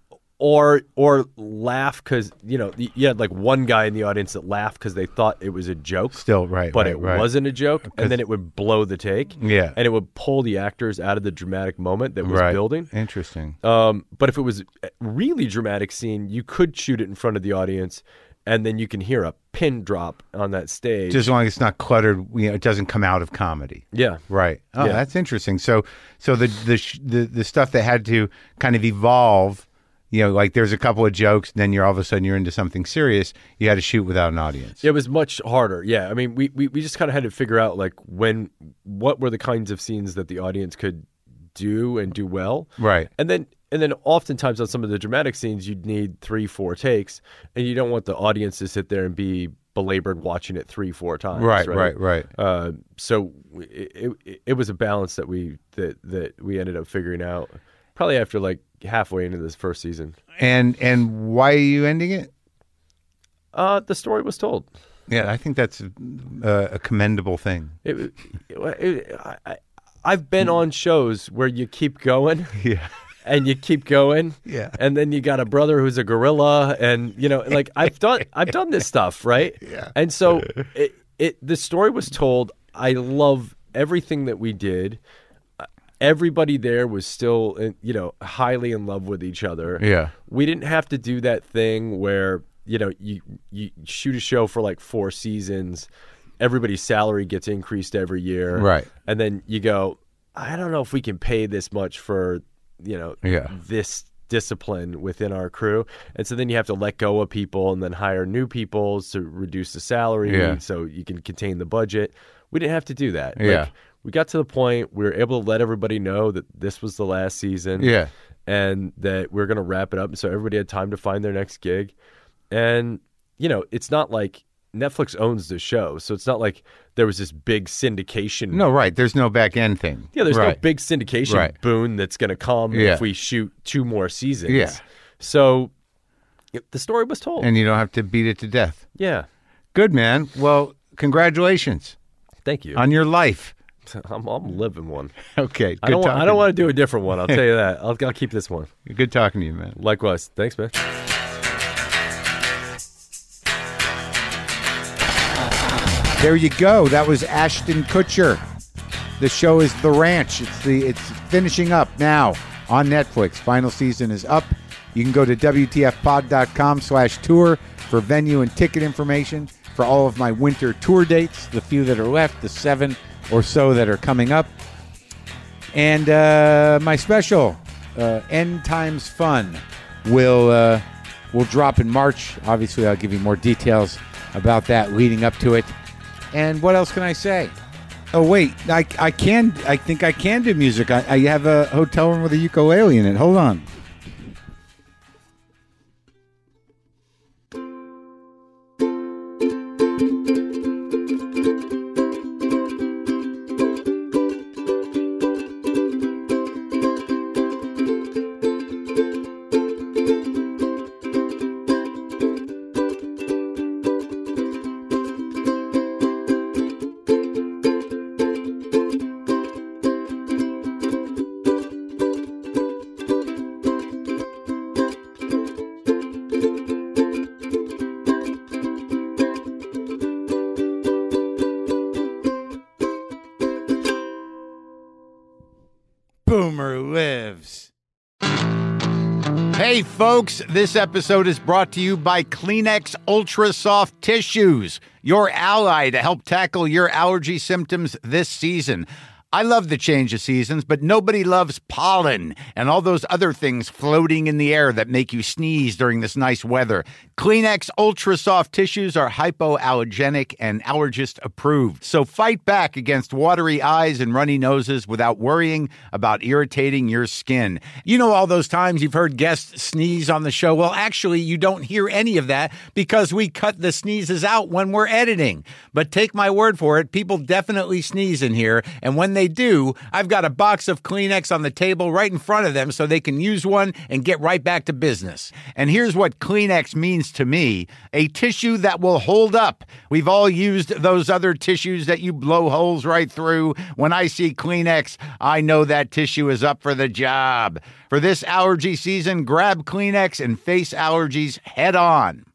or or laugh because you know you had like one guy in the audience that laughed because they thought it was a joke, Still right. but right, it right. wasn't a joke, and then it would blow the take, Yeah. and it would pull the actors out of the dramatic moment that was Right. building. Interesting. Um, but if it was a really dramatic scene, you could shoot it in front of the audience, and then you can hear a pin drop on that stage. Just as long as it's not cluttered, you know, it doesn't come out of comedy. yeah, Right. Oh, Yeah. that's interesting. So, so the the sh- the the stuff that had to kind of evolve, you know, like there's a couple of jokes, and then you're all of a sudden you're into something serious. You had to shoot without an audience. it was much harder. Yeah, I mean, we we, we just kind of had to figure out like when, what were the kinds of scenes that the audience could do and do well, Right. and then. And then oftentimes on some of the dramatic scenes, you'd need three, four takes, and you don't want the audience to sit there and be belabored watching it three, four times. Right. Right. Right. Right. Uh, so it, it, it was a balance that we that, that we ended up figuring out probably after like halfway into this first season. And and why are you ending it? Uh, the story was told. Yeah, I think that's a, a commendable thing. It, it, it, I, I- I've been on shows where you keep going Yeah. and you keep going, Yeah. and then you got a brother who's a gorilla, and you know, like I've done, I've done this stuff, right? Yeah. And so it, it, the story was told. I love everything that we did. Uh, Everybody there was still, uh, you know, highly in love with each other. Yeah. We didn't have to do that thing where you know you you shoot a show for like four seasons. Everybody's salary gets increased every year, Right. and then you go, I don't know if we can pay this much for, you know, Yeah. this discipline within our crew. And so then you have to let go of people and then hire new people to reduce the salary Yeah. so you can contain the budget. We didn't have to do that. Yeah. Like, we got to the point we were able to let everybody know that this was the last season. Yeah. And that we're going to wrap it up. And so everybody had time to find their next gig. And, you know, it's not like Netflix owns the show, so it's not like there was this big syndication. No, right. There's no back end thing. Yeah, there's right. no big syndication Right. boon that's going to come Yeah. if we shoot two more seasons. Yeah. So it- the story was told. And you don't have to beat it to death. yeah. Good, man. Well, congratulations Thank you. on your life. I'm, I'm living one. Okay. I don't. Want, I talking. don't want to do a different one. I'll tell you that. I'll, I'll keep this one. Good talking to you, man. Likewise. Thanks, man. There you go. That was Ashton Kutcher. The show is The Ranch. It's the it's finishing up now on Netflix. Final season is up. You can go to W T F pod dot com slash tour for venue and ticket information for all of my winter tour dates, the few that are left, the seven or so that are coming up. And uh, my special, uh, End Times Fun, will uh, will drop in March. Obviously, I'll give you more details about that leading up to it. And what else can I say? Oh, wait. I, I can. I think I can do music. I, I have a hotel room with a ukulele in it. Hold on. Boomer lives. Hey, folks, this episode is brought to you by Kleenex Ultra Soft Tissues, your ally to help tackle your allergy symptoms this season. I love the change of seasons, but nobody loves pollen and all those other things floating in the air that make you sneeze during this nice weather. Kleenex Ultra Soft Tissues are hypoallergenic and allergist approved. So fight back against watery eyes and runny noses without worrying about irritating your skin. You know all those times you've heard guests sneeze on the show? Well, actually, you don't hear any of that because we cut the sneezes out when we're editing. But take my word for it, people definitely sneeze in here, and when they do, I've got a box of Kleenex on the table right in front of them so they can use one and get right back to business. And here's what Kleenex means to me: a tissue that will hold up. We've all used those other tissues that you blow holes right through. When I see Kleenex, I know that tissue is up for the job. For this allergy season, grab Kleenex and face allergies head on.